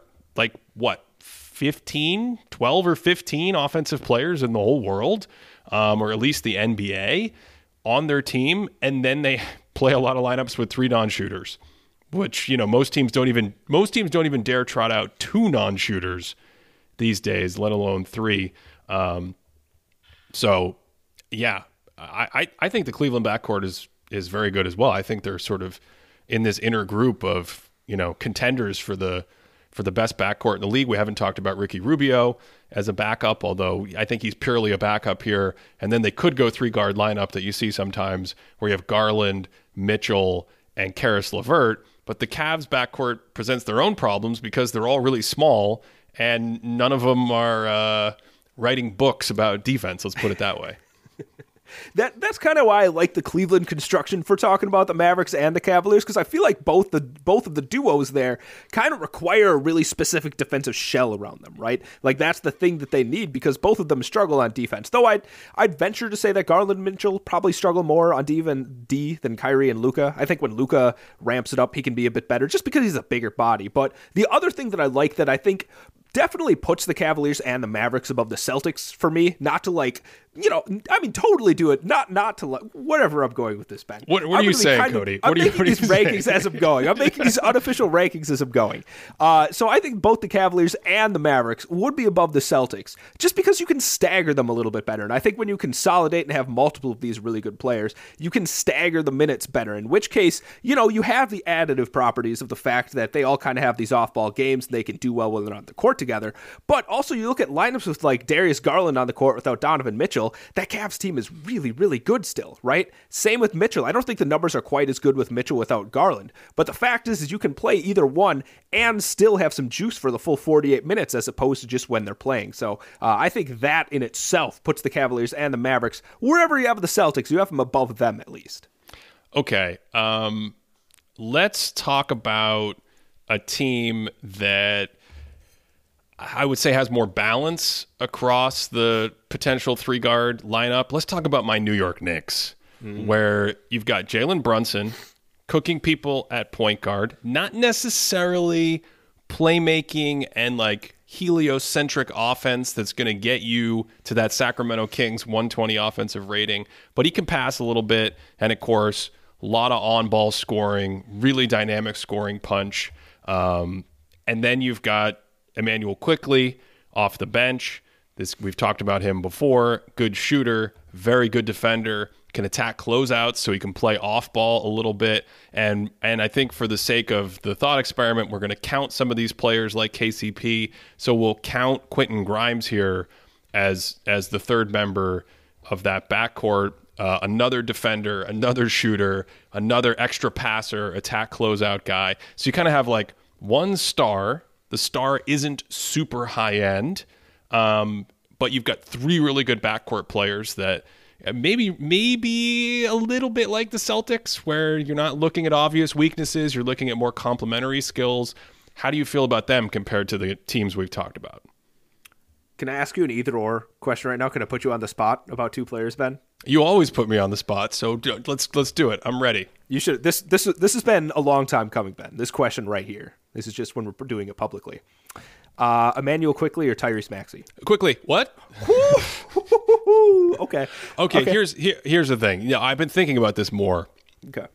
Speaker 1: 12 or 15 offensive players in the whole world, or at least the NBA, on their team, and then they play a lot of lineups with three non-shooters, which most teams don't even dare trot out two non-shooters these days, let alone three. So yeah, I think the Cleveland backcourt is very good as well. I think they're sort of in this inner group of contenders for the best backcourt in the league. We haven't talked about Ricky Rubio as a backup, although I think he's purely a backup here. And then they could go 3-guard lineup that you see sometimes where you have Garland, Mitchell, and Karis LeVert. But the Cavs backcourt presents their own problems because they're all really small and none of them are writing books about defense. Let's put it that way.
Speaker 2: That's kind of why I like the Cleveland construction for talking about the Mavericks and the Cavaliers, because I feel like both of the duos there kind of require a really specific defensive shell around them, right? That's the thing that they need, because both of them struggle on defense. Though I'd venture to say that Garland and Mitchell probably struggle more on D than Kyrie and Luka. I think when Luka ramps it up, he can be a bit better just because he's a bigger body. But the other thing that I like that I think definitely puts the Cavaliers and the Mavericks above the Celtics for me. Not to totally do it. Not to whatever I'm going with this, Ben.
Speaker 1: What are you saying, Cody?
Speaker 2: I'm making these rankings as I'm going. I'm making these unofficial rankings as I'm going. So I think both the Cavaliers and the Mavericks would be above the Celtics, just because you can stagger them a little bit better. And I think when you consolidate and have multiple of these really good players, you can stagger the minutes better. In which case, you have the additive properties of the fact that they all kind of have these off-ball games and they can do well when they're on the court together. But also you look at lineups with like Darius Garland on the court without Donovan Mitchell, that Cavs team is really, really good still, right? Same with Mitchell. I don't think the numbers are quite as good with Mitchell without Garland. But the fact is you can play either one and still have some juice for the full 48 minutes as opposed to just when they're playing. So I think that in itself puts the Cavaliers and the Mavericks, wherever you have the Celtics, you have them above them at least.
Speaker 1: Okay. Let's talk about a team that I would say has more balance across the potential three-guard lineup. Let's talk about my New York Knicks, where you've got Jalen Brunson cooking people at point guard, not necessarily playmaking and like heliocentric offense that's going to get you to that Sacramento Kings 120 offensive rating, but he can pass a little bit, and of course, a lot of on-ball scoring, really dynamic scoring punch. And then you've got Immanuel Quickley off the bench. We've talked about him before. Good shooter, very good defender, can attack closeouts so he can play off ball a little bit. And I think for the sake of the thought experiment, we're going to count some of these players like KCP. So we'll count Quentin Grimes here as the third member of that backcourt. Another defender, another shooter, another extra passer, attack closeout guy. So you kind of have like one star. The star isn't super high end, but you've got three really good backcourt players that maybe a little bit like the Celtics, where you're not looking at obvious weaknesses, you're looking at more complementary skills. How do you feel about them compared to the teams we've talked about?
Speaker 2: Can I ask you an either-or question right now? Can I put you on the spot about two players, Ben?
Speaker 1: You always put me on the spot, so let's do it. I'm ready.
Speaker 2: You should. This has been a long time coming, Ben. This question right here. This is just when we're doing it publicly. Immanuel Quickley or Tyrese Maxey?
Speaker 1: Quickly, what? Okay. Here's the thing. Yeah, I've been thinking about this more.
Speaker 2: Okay.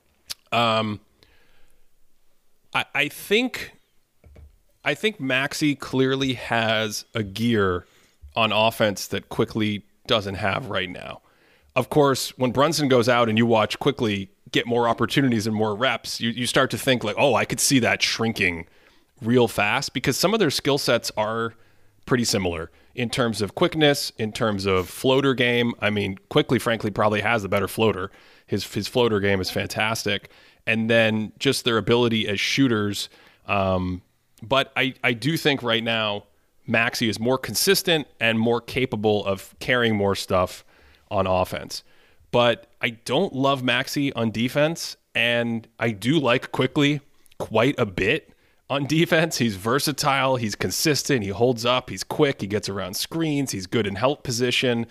Speaker 1: I think Maxey clearly has a gear on offense that Quickley doesn't have right now. Of course, when Brunson goes out and you watch Quickley get more opportunities and more reps, you start to think like, oh, I could see that shrinking real fast, because some of their skill sets are pretty similar in terms of quickness, in terms of floater game. I mean, Quickley, frankly, probably has the better floater. His floater game is fantastic. And then just their ability as shooters. But I do think right now Maxey is more consistent and more capable of carrying more stuff on offense. But I don't love Maxey on defense, and I do like Quickley quite a bit on defense. He's versatile, he's consistent, he holds up, he's quick, he gets around screens, he's good in help position.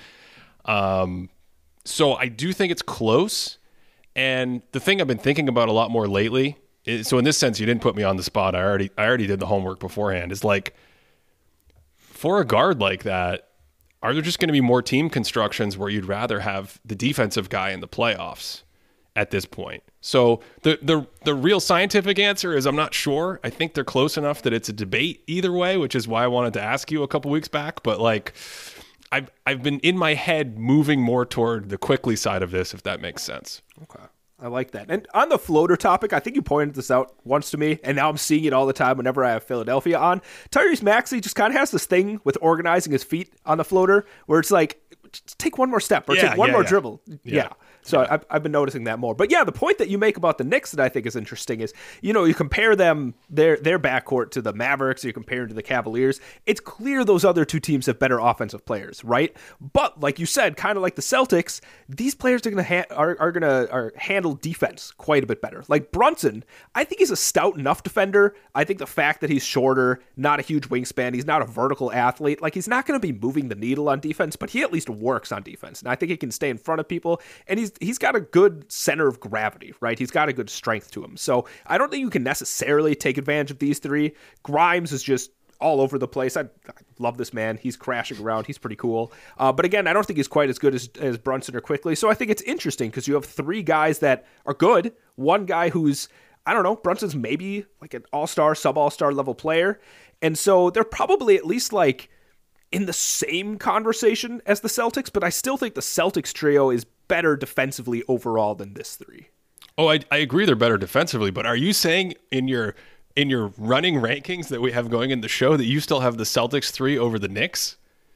Speaker 1: So I do think it's close. And the thing I've been thinking about a lot more lately, so in this sense, you didn't put me on the spot. I already did the homework beforehand. Is like, for a guard like that, are there just going to be more team constructions where you'd rather have the defensive guy in the playoffs at this point? So the real scientific answer is I'm not sure. I think they're close enough that it's a debate either way, which is why I wanted to ask you a couple weeks back. But like, I've been in my head moving more toward the Quickley side of this, if that makes sense.
Speaker 2: Okay. I like that. And on the floater topic, I think you pointed this out once to me, and now I'm seeing it all the time whenever I have Philadelphia on. Tyrese Maxey just kind of has this thing with organizing his feet on the floater where it's like, just take one more step or take one more dribble. Yeah. So I've been noticing that more. But yeah, the point that you make about the Knicks that I think is interesting is, you compare them, their backcourt to the Mavericks, or you compare them to the Cavaliers. It's clear those other two teams have better offensive players, right? But like you said, kind of like the Celtics, these players are going to handle defense quite a bit better. Like Brunson, I think he's a stout enough defender. I think the fact that he's shorter, not a huge wingspan, he's not a vertical athlete, like he's not going to be moving the needle on defense, but he at least works on defense. And I think he can stay in front of people, and he's got a good center of gravity, right? He's got a good strength to him. So I don't think you can necessarily take advantage of these three. Grimes is just all over the place. I love this man. He's crashing around. He's pretty cool. But again, I don't think he's quite as good as Brunson or Quickley. So I think it's interesting because you have three guys that are good. One guy who's, I don't know, Brunson's maybe like an all-star, sub-all-star level player. And so they're probably at least like in the same conversation as the Celtics, but I still think the Celtics trio is better defensively overall than this three.
Speaker 1: Oh, I agree they're better defensively, but are you saying in your running rankings that we have going in the show that you still have the Celtics 3 over the Knicks?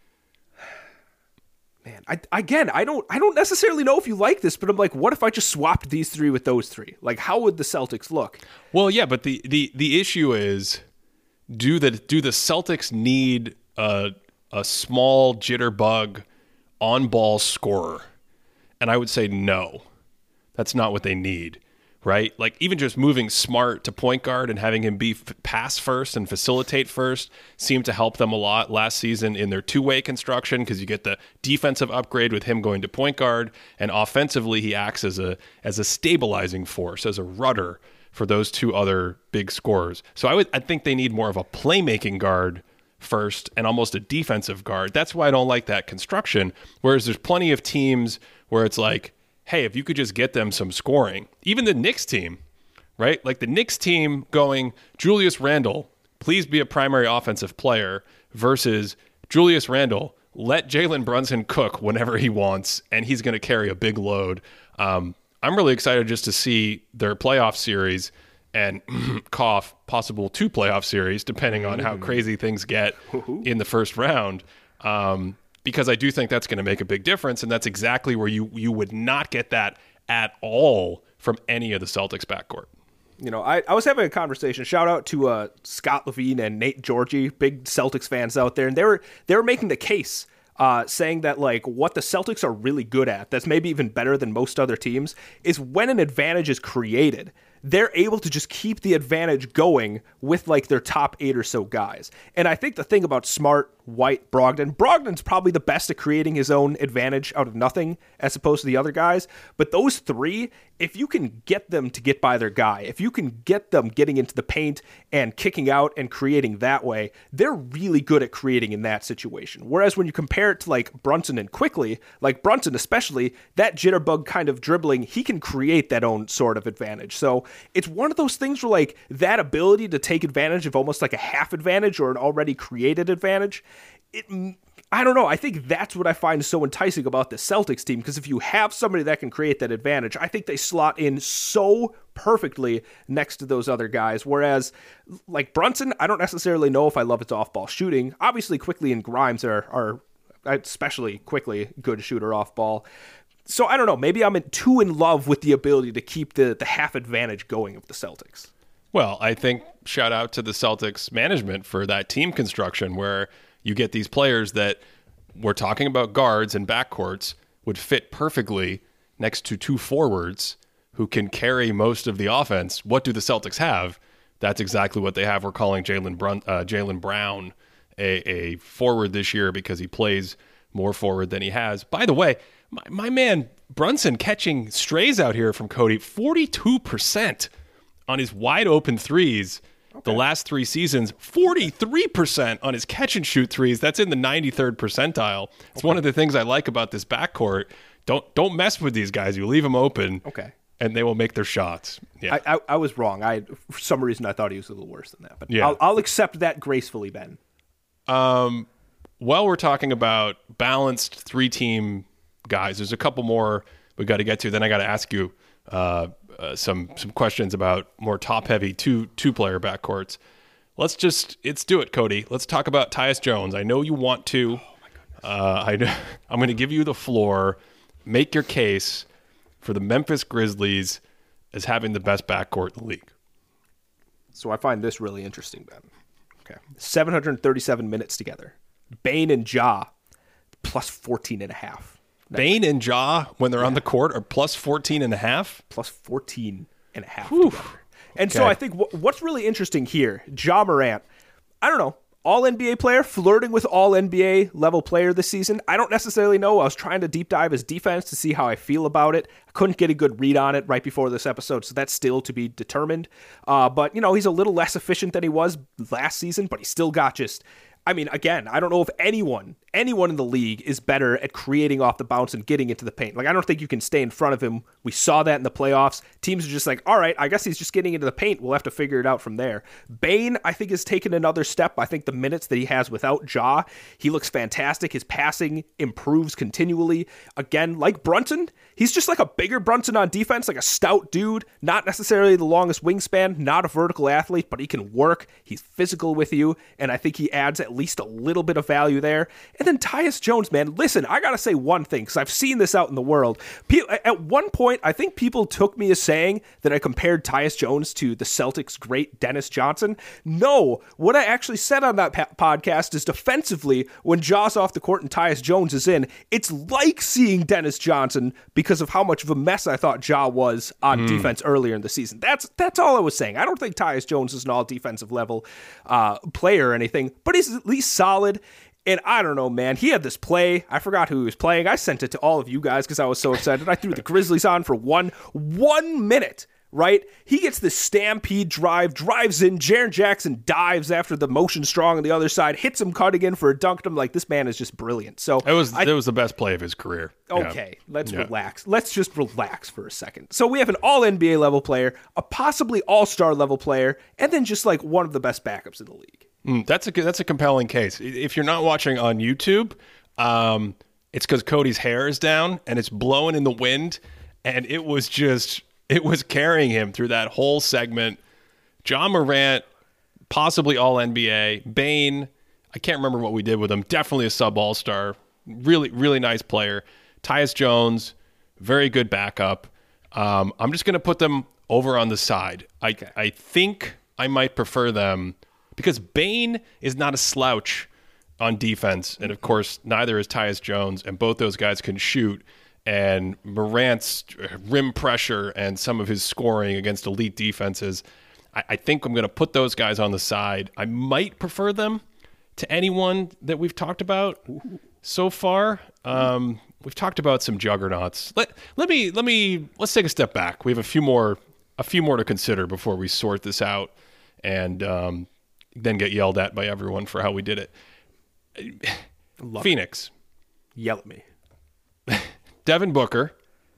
Speaker 2: Man, I don't necessarily know if you like this, but I'm like, what if I just swapped these three with those three? Like, how would the Celtics look?
Speaker 1: Well, yeah, but the issue is, do the Celtics need a small jitterbug on-ball scorer? And I would say no. That's not what they need, right? Like, even just moving Smart to point guard and having him be pass first and facilitate first seemed to help them a lot last season in their two-way construction, because you get the defensive upgrade with him going to point guard, and offensively he acts as a stabilizing force, as a rudder for those two other big scorers. So I think they need more of a playmaking guard first and almost a defensive guard. That's why I don't like that construction. Whereas there's plenty of teams where it's like, hey, if you could just get them some scoring. Even the Knicks team, right? Like the Knicks team going, Julius Randle, please be a primary offensive player, versus Julius Randle, let Jalen Brunson cook whenever he wants, and he's going to carry a big load. I'm really excited just to see their playoff series and possible 2 playoff series, depending on how crazy things get in the first round. Because I do think that's going to make a big difference, and that's exactly where you would not get that at all from any of the Celtics backcourt.
Speaker 2: You know, I was having a conversation. Shout out to Scott Levine and Nate Georgie, big Celtics fans out there, and they were making the case, saying that like what the Celtics are really good at, that's maybe even better than most other teams, is when an advantage is created, they're able to just keep the advantage going with like their top 8 or so guys. And I think the thing about Smart, White, Brogdon's probably the best at creating his own advantage out of nothing as opposed to the other guys. But those three, if you can get them to get by their guy, if you can get them getting into the paint and kicking out and creating that way, they're really good at creating in that situation. Whereas when you compare it to like Brunson and Quickley, like Brunson especially, that jitterbug kind of dribbling, he can create that own sort of advantage. So it's one of those things where like that ability to take advantage of almost like a half advantage or an already created advantage, I don't know. I think that's what I find so enticing about the Celtics team, because if you have somebody that can create that advantage, I think they slot in so perfectly next to those other guys. Whereas like Brunson, I don't necessarily know if I love his off-ball shooting. Obviously, Quickley and Grimes are especially Quickley, good shooter off ball. So I don't know. Maybe I'm too in love with the ability to keep the half advantage going of the Celtics.
Speaker 1: Well, I think shout out to the Celtics management for that team construction where you get these players that we're talking about guards and backcourts would fit perfectly next to 2 forwards who can carry most of the offense. What do the Celtics have? That's exactly what they have. We're calling Jaylen Brown a forward this year because he plays more forward than he has. By the way, my man Brunson catching strays out here from Cody, 42% on his wide open threes. Okay. The last 3 seasons, 43% on his catch and shoot threes. That's in the 93rd percentile. It's one of the things I like about this backcourt. Don't mess with these guys. You leave them open,
Speaker 2: okay,
Speaker 1: and they will make their shots. Yeah,
Speaker 2: I was wrong. For some reason I thought he was a little worse than that. But yeah, I'll accept that gracefully, Ben.
Speaker 1: While we're talking about balanced 3-team guys, there's a couple more we got to get to. Then I got to ask you some questions about more top-heavy two-player backcourts. Let's do it, Cody. Let's talk about Tyus Jones. I know you want to.
Speaker 2: Oh my goodness.
Speaker 1: I'm going to give you the floor. Make your case for the Memphis Grizzlies as having the best backcourt in the league.
Speaker 2: So I find this really interesting, Ben. Okay, 737 minutes together. Bane and Ja plus 14.5.
Speaker 1: Bane and Ja, when they're on the court, are plus 14.5?
Speaker 2: Plus 14.5 together. And so I think what's really interesting here, Ja Morant, I don't know. All NBA player, flirting with all NBA level player this season. I don't necessarily know. I was trying to deep dive his defense to see how I feel about it. I couldn't get a good read on it right before this episode, so that's still to be determined. But, he's a little less efficient than he was last season, but he still got again, I don't know if anyone in the league is better at creating off the bounce and getting into the paint. Like, I don't think you can stay in front of him. We saw that in the playoffs. Teams are just like, all right, I guess he's just getting into the paint. We'll have to figure it out from there. Bane, I think, has taken another step. I think the minutes that he has without Ja, he looks fantastic. His passing improves continually. Again, like Brunson, he's just like a bigger Brunson on defense, like a stout dude, not necessarily the longest wingspan, not a vertical athlete, but he can work. He's physical with you, and I think he adds at least a little bit of value there. And then Tyus Jones, man, listen, I got to say one thing, because I've seen this out in the world. At one point, I think people took me as saying that I compared Tyus Jones to the Celtics' great Dennis Johnson. No, what I actually said on that podcast is defensively, when Ja's off the court and Tyus Jones is in, it's like seeing Dennis Johnson because of how much of a mess I thought Ja was on defense earlier in the season. That's all I was saying. I don't think Tyus Jones is an all defensive level player or anything, but he's at least solid. And I don't know, man. He had this play. I forgot who he was playing. I sent it to all of you guys because I was so excited. I threw the Grizzlies on for one minute, right? He gets this stampede drives in. Jaren Jackson dives after the motion strong on the other side, hits him cutting in for a dunk. I'm like, this man is just brilliant. So
Speaker 1: it was the best play of his career.
Speaker 2: Okay, let's relax. Let's just relax for a second. So we have an all-NBA level player, a possibly all-star level player, and then just like one of the best backups in the league.
Speaker 1: That's a compelling case. If you're not watching on YouTube, it's because Cody's hair is down and it's blowing in the wind, and it was carrying him through that whole segment. Ja Morant, possibly all NBA. Bane, I can't remember what we did with him. Definitely a sub all-star. Really, really nice player. Tyus Jones, very good backup. I'm just going to put them over on the side. I think I might prefer them, because Bane is not a slouch on defense. And, of course, neither is Tyus Jones. And both those guys can shoot. And Morant's rim pressure and some of his scoring against elite defenses, I think I'm going to put those guys on the side. I might prefer them to anyone that we've talked about so far. We've talked about some juggernauts. Let's take a step back. We have a few more to consider before we sort this out. And then get yelled at by everyone for how we did it. Phoenix.
Speaker 2: Yell at me.
Speaker 1: Devin Booker.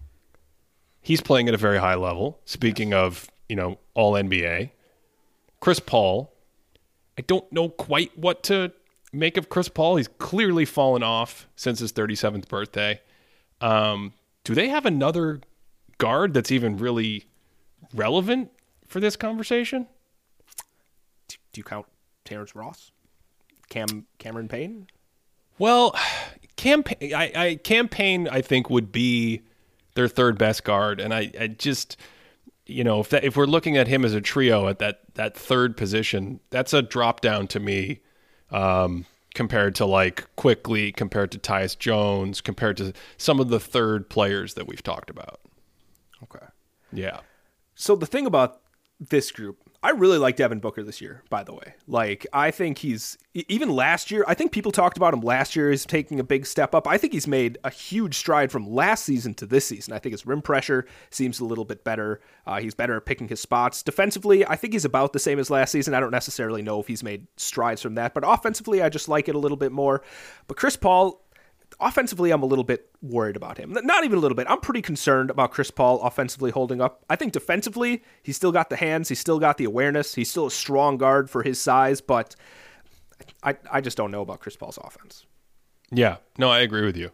Speaker 1: He's playing at a very high level. Speaking of, all NBA. Chris Paul. I don't know quite what to make of Chris Paul. He's clearly fallen off since his 37th birthday. Do they have another guard that's even really relevant for this conversation?
Speaker 2: Do you count Terrence Ross? Cameron Payne?
Speaker 1: Well, Cam Payne, I think, would be their third best guard. And I just, if we're looking at him as a trio at that third position, that's a drop down to me compared to like Quickly, compared to Tyus Jones, compared to some of the third players that we've talked about.
Speaker 2: Okay.
Speaker 1: Yeah.
Speaker 2: So the thing about this group, I really like Devin Booker this year, by the way. Like, I think even last year, I think people talked about him last year as taking a big step up. I think he's made a huge stride from last season to this season. I think his rim pressure seems a little bit better. He's better at picking his spots. Defensively, I think he's about the same as last season. I don't necessarily know if he's made strides from that, but offensively, I just like it a little bit more. But Chris Paul, offensively, I'm a little bit worried about him. Not even a little bit. I'm pretty concerned about Chris Paul offensively holding up. I think defensively, he's still got the hands. He's still got the awareness. He's still a strong guard for his size, but I just don't know about Chris Paul's offense.
Speaker 1: Yeah. No, I agree with you.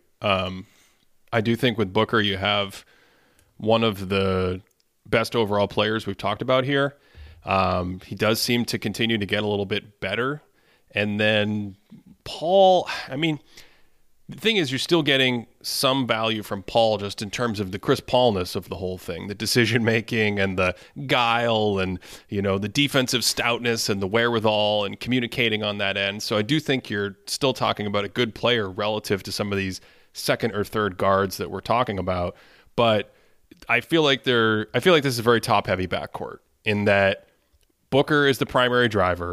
Speaker 1: I do think with Booker, you have one of the best overall players we've talked about here. He does seem to continue to get a little bit better. And then Paul, the thing is, you're still getting some value from Paul just in terms of the Chris Paulness of the whole thing, the decision-making and the guile and, the defensive stoutness and the wherewithal and communicating on that end. So I do think you're still talking about a good player relative to some of these second or third guards that we're talking about. But I feel like this is a very top-heavy backcourt in that Booker is the primary driver.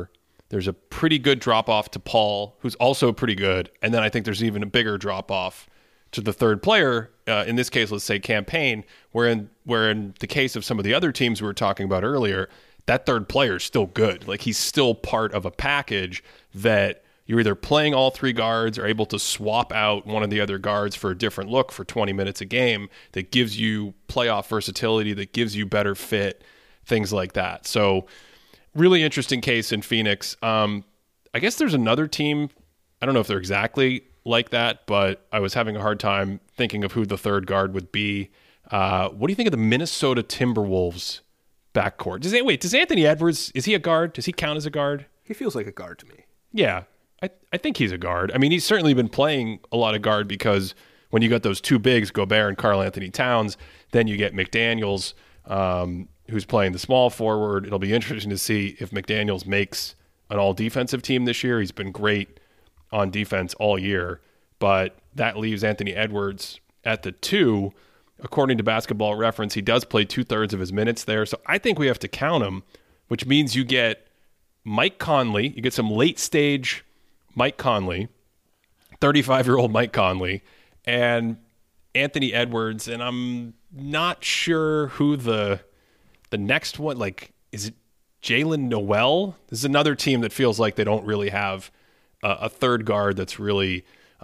Speaker 1: There's a pretty good drop-off to Paul, who's also pretty good. And then I think there's even a bigger drop-off to the third player, in this case, let's say Campaign, where in the case of some of the other teams we were talking about earlier, that third player is still good. Like, he's still part of a package that you're either playing all three guards or able to swap out one of the other guards for a different look for 20 minutes a game that gives you playoff versatility, that gives you better fit, things like that. So really interesting case in Phoenix. I guess there's another team. I don't know if they're exactly like that, but I was having a hard time thinking of who the third guard would be. What do you think of the Minnesota Timberwolves backcourt? Does Anthony Edwards, is he a guard? Does he count as a guard?
Speaker 2: He feels like a guard to me.
Speaker 1: Yeah, I think he's a guard. I mean, he's certainly been playing a lot of guard because when you got those two bigs, Gobert and Karl Anthony Towns, then you get McDaniels, who's playing the small forward. It'll be interesting to see if McDaniels makes an all-defensive team this year. He's been great on defense all year, but that leaves Anthony Edwards at the 2. According to Basketball Reference, he does play 2/3 of his minutes there. So I think we have to count him, which means you get Mike Conley. You get some late-stage Mike Conley, 35-year-old Mike Conley, and Anthony Edwards. And I'm not sure who the next one, like, is it Jalen Noel? This is another team that feels like they don't really have a third guard that's really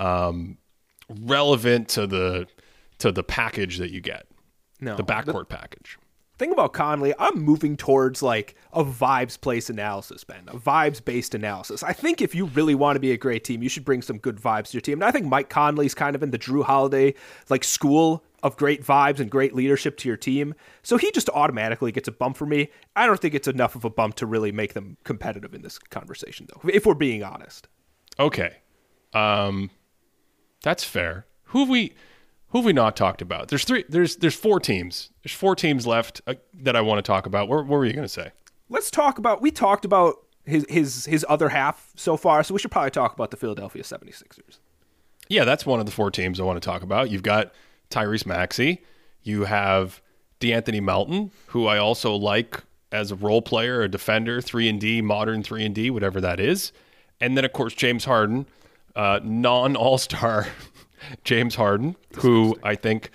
Speaker 1: relevant to the package that you get, the backcourt package.
Speaker 2: Thing about Conley, I'm moving towards like a vibes-based analysis, Ben. A vibes-based analysis. I think if you really want to be a great team, you should bring some good vibes to your team. And I think Mike Conley's kind of in the Drew Holiday like school of great vibes and great leadership to your team. So he just automatically gets a bump for me. I don't think it's enough of a bump to really make them competitive in this conversation, though, if we're being honest.
Speaker 1: Okay. That's fair. Who have we not talked about? There's 4 teams. There's 4 teams left that I want to talk about. What were you going to say?
Speaker 2: Let's talk about, we talked about his other half so far, so we should probably talk about the Philadelphia 76ers.
Speaker 1: Yeah, that's one of the 4 teams I want to talk about. You've got Tyrese Maxey. You have DeAnthony Melton, who I also like as a role player, a defender, 3-and-D, modern 3-and-D, whatever that is. And then, of course, James Harden, non-all-star James Harden, who I think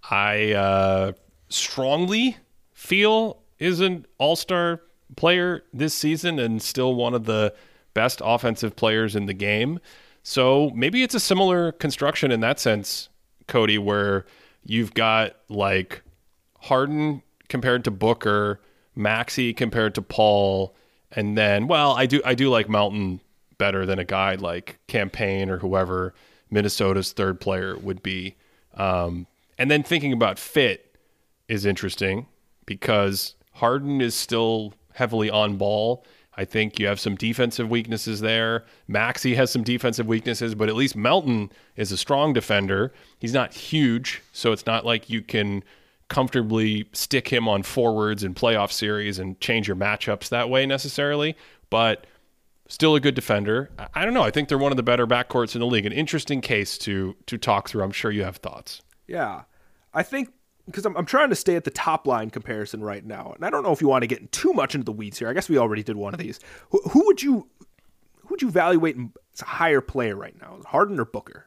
Speaker 1: I strongly feel is an all-star player this season and still one of the best offensive players in the game. So maybe it's a similar construction in that sense, Cody, where you've got like Harden compared to Booker, Maxey compared to Paul, and then, well, I do like Melton better than a guy like Campaign or whoever Minnesota's third player would be. And then thinking about fit is interesting because Harden is still heavily on ball. I think you have some defensive weaknesses there. Maxey has some defensive weaknesses, but at least Melton is a strong defender. He's not huge, so it's not like you can comfortably stick him on forwards in playoff series and change your matchups that way necessarily, but still a good defender. I don't know. I think they're one of the better backcourts in the league. An interesting case to talk through. I'm sure you have thoughts.
Speaker 2: Yeah. I think because I'm trying to stay at the top line comparison right now, and I don't know if you want to get too much into the weeds here. I guess we already did one of these. Who would you evaluate as a higher player right now, Harden or Booker?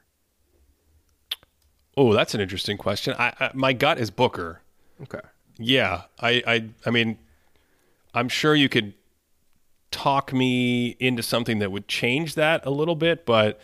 Speaker 1: Oh, that's an interesting question. My gut is Booker.
Speaker 2: Okay.
Speaker 1: Yeah. I mean, I'm sure you could talk me into something that would change that a little bit, but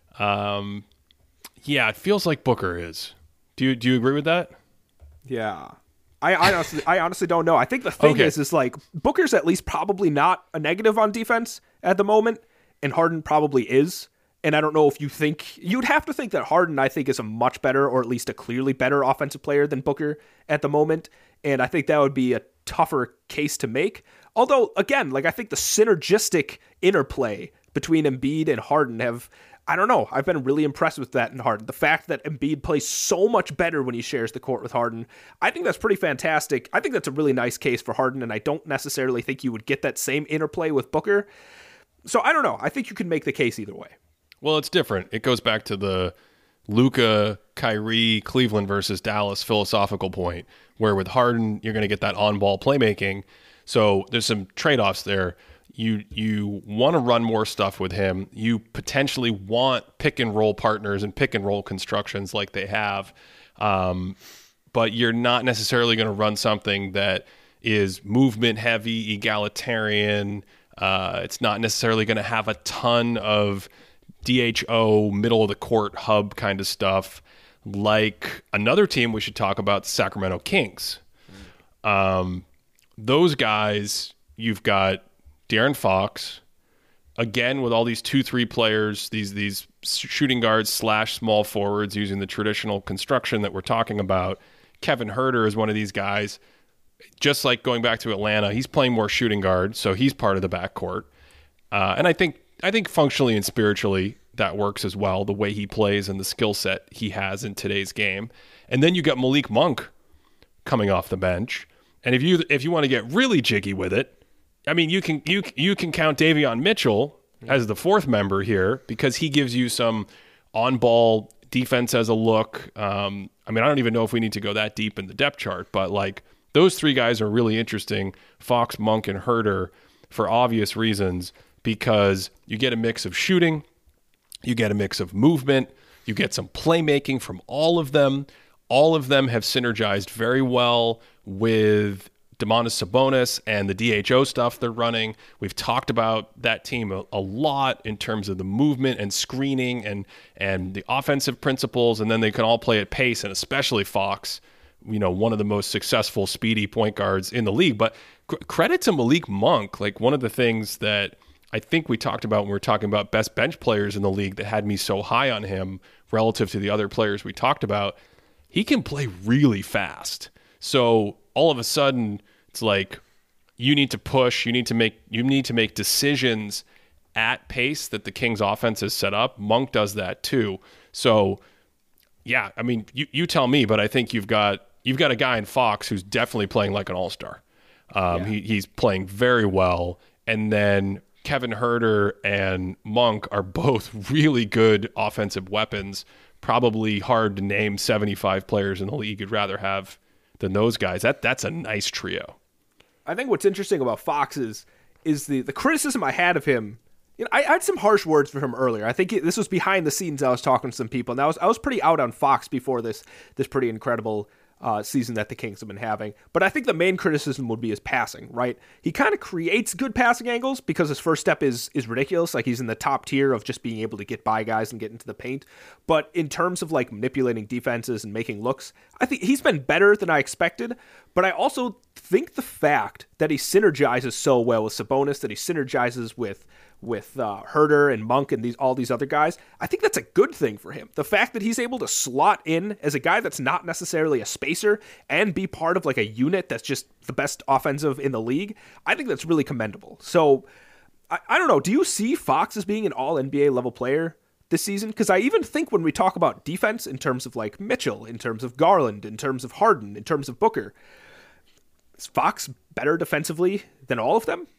Speaker 1: yeah, it feels like Booker is. Do you agree with that?
Speaker 2: Yeah. I honestly don't know. I think the thing is like Booker's at least probably not a negative on defense at the moment, and Harden probably is. And I don't know if you'd have to think that Harden, I think, is a much better, or at least a clearly better offensive player than Booker at the moment. And I think that would be a tougher case to make. Although, again, like I think the synergistic interplay between Embiid and Harden I don't know. I've been really impressed with that in Harden. The fact that Embiid plays so much better when he shares the court with Harden, I think that's pretty fantastic. I think that's a really nice case for Harden, and I don't necessarily think you would get that same interplay with Booker. So I don't know. I think you can make the case either way.
Speaker 1: Well, it's different. It goes back to the Luka, Kyrie, Cleveland versus Dallas philosophical point, where with Harden, you're going to get that on-ball playmaking. So there's some trade-offs there. You want to run more stuff with him. You potentially want pick and roll partners and pick and roll constructions like they have. But you're not necessarily going to run something that is movement heavy, egalitarian. It's not necessarily going to have a ton of DHO, middle of the court hub kind of stuff, like another team we should talk about, the Sacramento Kings. Those guys, you've got De'Aaron Fox, again with all these 2-3 players, these shooting guards / small forwards using the traditional construction that we're talking about. Kevin Huerter is one of these guys. Just like going back to Atlanta, he's playing more shooting guard, so he's part of the backcourt. And I think functionally and spiritually that works as well, the way he plays and the skill set he has in today's game. And then you got Malik Monk coming off the bench. And if you want to get really jiggy with it, I mean, you can count Davion Mitchell as the fourth member here because he gives you some on-ball defense as a look. I mean, I don't even know if we need to go that deep in the depth chart, but like those three guys are really interesting, Fox, Monk, and Huerter, for obvious reasons, because you get a mix of shooting, you get a mix of movement, you get some playmaking from all of them. All of them have synergized very well with Domantas Sabonis and the DHO stuff they're running. We've talked about that team a lot in terms of the movement and screening and the offensive principles, and then they can all play at pace, and especially Fox, one of the most successful speedy point guards in the league. But credit to Malik Monk. Like, one of the things that I think we talked about when we were talking about best bench players in the league that had me so high on him relative to the other players we talked about, he can play really fast. So all of a sudden, it's like you need to push, you need to make decisions at pace that the Kings offense has set up. Monk does that too. So yeah, I mean, you tell me, but I think you've got a guy in Fox who's definitely playing like an all-star. He's playing very well. And then Kevin Huerter and Monk are both really good offensive weapons. Probably hard to name 75 players in the league you'd rather have than those guys. That's a nice trio.
Speaker 2: I think what's interesting about Fox is the criticism I had of him. I had some harsh words for him earlier. I think this was behind the scenes. I was talking to some people, and I was pretty out on Fox before this pretty incredible season that the Kings have been having. But I think the main criticism would be his passing, right? He kind of creates good passing angles because his first step is ridiculous. Like, he's in the top tier of just being able to get by guys and get into the paint. But in terms of like manipulating defenses and making looks, I think he's been better than I expected. But I also think the fact that he synergizes so well with Sabonis, that he synergizes with Huerter and Monk and all these other guys, I think that's a good thing for him. The fact that he's able to slot in as a guy that's not necessarily a spacer and be part of like a unit that's just the best offensive in the league, I think that's really commendable. So I don't know. Do you see Fox as being an all NBA level player this season? Because I even think when we talk about defense in terms of like Mitchell, in terms of Garland, in terms of Harden, in terms of Booker, is Fox better defensively than all of them?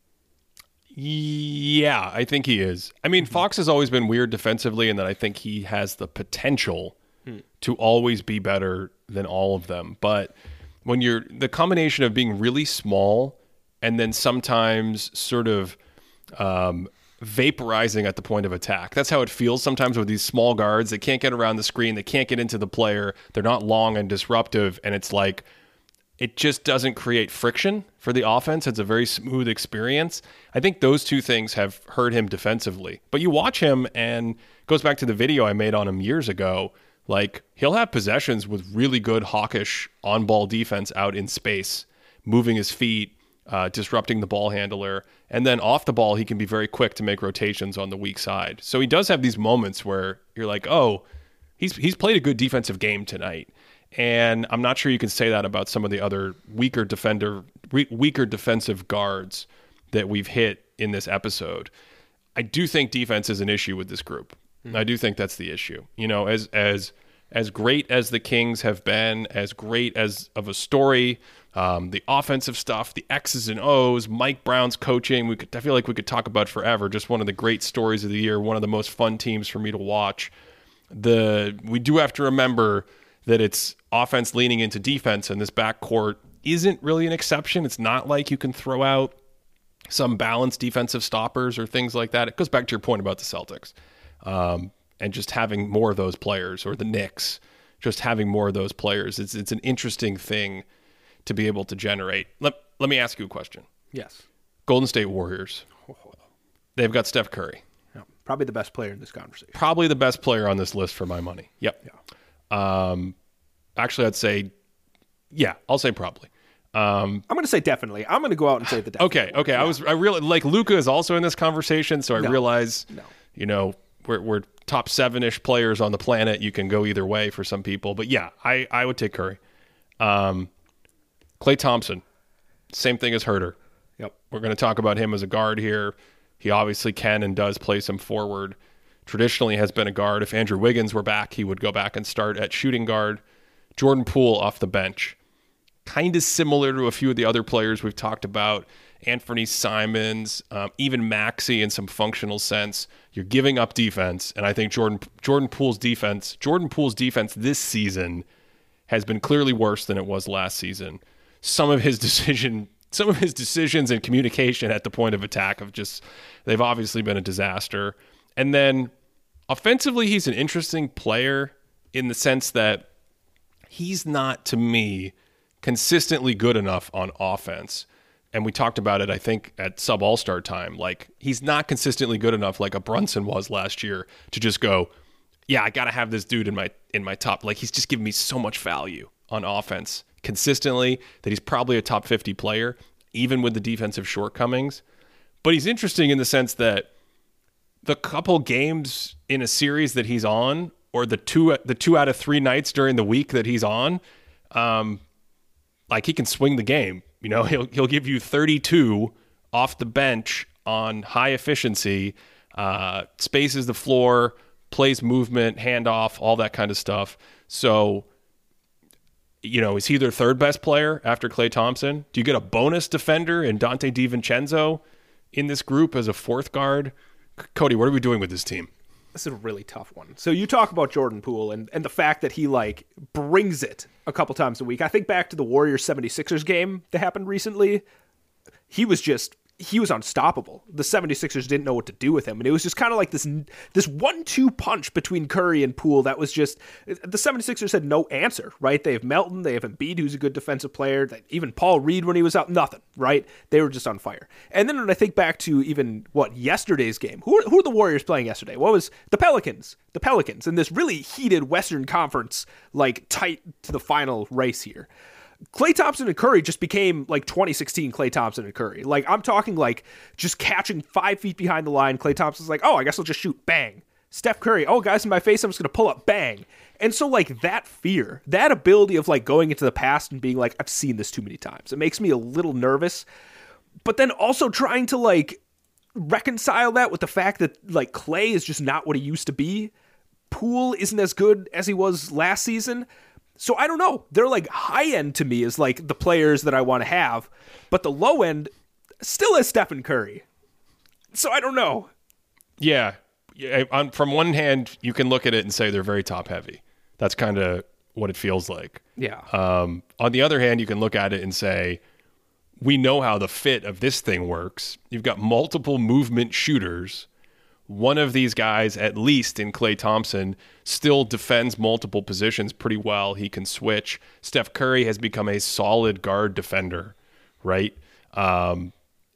Speaker 1: Yeah, I think he is. I mean, Fox has always been weird defensively, and that I think he has the potential to always be better than all of them. But when you're the combination of being really small and then sometimes sort of vaporizing at the point of attack, that's how it feels sometimes with these small guards. They can't get around the screen. They can't get into the player. They're not long and disruptive, and it's like it just doesn't create friction for the offense. It's a very smooth experience. I think those two things have hurt him defensively. But you watch him, and it goes back to the video I made on him years ago. Like, he'll have possessions with really good hawkish on-ball defense out in space, moving his feet, disrupting the ball handler. And then off the ball, he can be very quick to make rotations on the weak side. So he does have these moments where you're like, oh, he's played a good defensive game tonight. And I'm not sure you can say that about some of the other weaker defensive guards that we've hit in this episode. I do think defense is an issue with this group. I do think that's the issue. As great as the Kings have been, as great as of a story, the offensive stuff, the X's and O's, Mike Brown's coaching, I feel like we could talk about forever. Just one of the great stories of the year, one of the most fun teams for me to watch. We do have to remember that it's offense leaning into defense, and this backcourt isn't really an exception. It's not like you can throw out some balanced defensive stoppers or things like that. It goes back to your point about the Celtics, and just having more of those players, or the Knicks, just having more of those players. It's an interesting thing to be able to generate. Let me ask you a question.
Speaker 2: Yes.
Speaker 1: Golden State Warriors. They've got Steph Curry.
Speaker 2: Yeah, probably the best player in this conversation.
Speaker 1: Probably the best player on this list for my money. Yep.
Speaker 2: Yeah.
Speaker 1: Actually, I'd say, yeah, I'll say probably.
Speaker 2: I'm going to say definitely. I'm going to go out and say the definitely.
Speaker 1: Okay.
Speaker 2: Yeah.
Speaker 1: I really like Luka is also in this conversation, so I realize, we're top 7-ish players on the planet. You can go either way for some people, but yeah, I would take Curry. Klay Thompson, same thing as Herter.
Speaker 2: Yep.
Speaker 1: We're going to talk about him as a guard here. He obviously can and does play some forward. Traditionally has been a guard. If Andrew Wiggins were back, he would go back and start at shooting guard. Jordan Poole off the bench. Kind of similar to a few of the other players we've talked about. Anthony Simons, even Maxey in some functional sense. You're giving up defense, and I think Jordan Poole's defense this season has been clearly worse than it was last season. Some of his decisions and communication at the point of attack they've obviously been a disaster. And then offensively, he's an interesting player in the sense that he's not, to me, consistently good enough on offense. And we talked about it, I think, at sub All-Star time. Like, he's not consistently good enough like a Brunson was last year to just go, yeah, I got to have this dude in my top. Like, he's just giving me so much value on offense consistently that he's probably a top 50 player, even with the defensive shortcomings. But he's interesting in the sense that the couple games in a series that he's on, or the two out of 3 nights during the week that he's on, like, he can swing the game. He'll give you 32 off the bench on high efficiency, spaces the floor, plays movement, handoff, all that kind of stuff. So, is he their third best player after Klay Thompson? Do you get a bonus defender in Dante DiVincenzo in this group as a fourth guard? Cody, what are we doing with this team?
Speaker 2: This is a really tough one. So you talk about Jordan Poole and the fact that he brings it a couple times a week. I think back to the Warriors 76ers game that happened recently. He was unstoppable. The 76ers didn't know what to do with him. And it was just kind of like this 1-2 punch between Curry and Poole that was just, the 76ers had no answer, right? They have Melton, they have Embiid, who's a good defensive player. Even Paul Reed when he was out, nothing, right? They were just on fire. And then when I think back to even, yesterday's game, who are the Warriors playing yesterday? What was the Pelicans? The Pelicans in this really heated Western Conference, tight to the final race here. Klay Thompson and Curry just became 2016 Klay Thompson and Curry. I'm talking just catching 5 feet behind the line. Klay Thompson's like, oh, I guess I'll just shoot. Bang. Steph Curry, oh, guys in my face, I'm just going to pull up. Bang. And so that fear, that ability of going into the past and being I've seen this too many times. It makes me a little nervous. But then also trying to reconcile that with the fact that Klay is just not what he used to be. Poole isn't as good as he was last season. So I don't know. They're high end to me is the players that I want to have, but the low end still has Stephen Curry. So I don't know.
Speaker 1: Yeah. From one hand, you can look at it and say they're very top heavy. That's kind of what it feels like.
Speaker 2: Yeah.
Speaker 1: On the other hand, you can look at it and say, we know how the fit of this thing works. You've got multiple movement shooters. One of these guys, at least in Klay Thompson, still defends multiple positions pretty well. He can switch. Steph Curry has become a solid guard defender, right? And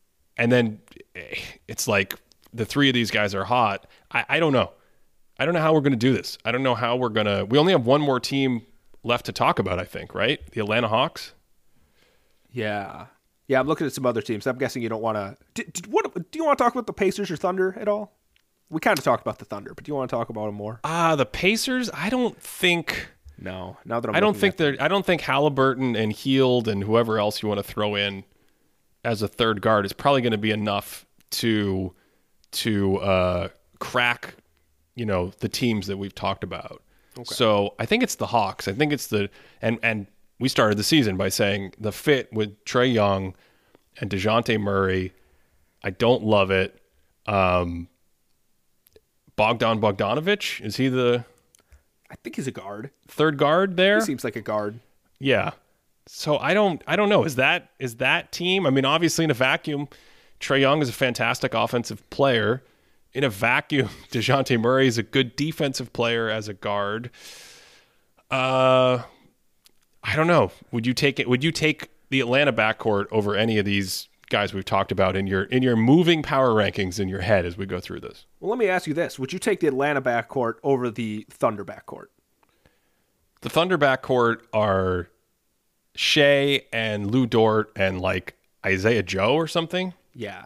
Speaker 1: then it's the three of these guys are hot. I don't know. I don't know how we're going to do this. I don't know how we're going to... We only have one more team left to talk about, I think, right? The Atlanta Hawks?
Speaker 2: Yeah. Yeah, I'm looking at some other teams. I'm guessing you don't want to... Do you want to talk about the Pacers or Thunder at all? We kind of talked about the Thunder, but do you want to talk about them more?
Speaker 1: The Pacers, I don't think...
Speaker 2: No, now that
Speaker 1: I don't think Halliburton and Hield and whoever else you want to throw in as a third guard is probably going to be enough to crack, the teams that we've talked about. Okay. So I think it's the Hawks. I think it's and we started the season by saying the fit with Trae Young and DeJounte Murray, I don't love it. Bogdan Bogdanovic, is he
Speaker 2: I think he's a guard.
Speaker 1: Third guard there?
Speaker 2: He seems like a guard.
Speaker 1: Yeah. So I don't know. Is that team? I mean, obviously in a vacuum, Trae Young is a fantastic offensive player. In a vacuum, DeJounte Murray is a good defensive player as a guard. I don't know. Would you take it? Would you take the Atlanta backcourt over any of these guys we've talked about in your moving power rankings in your head as we go through this?
Speaker 2: Well, let me ask you this. Would you take the Atlanta backcourt over the Thunder backcourt?
Speaker 1: The Thunder backcourt are Shea and Lou Dort and like Isaiah Joe or something.
Speaker 2: Yeah.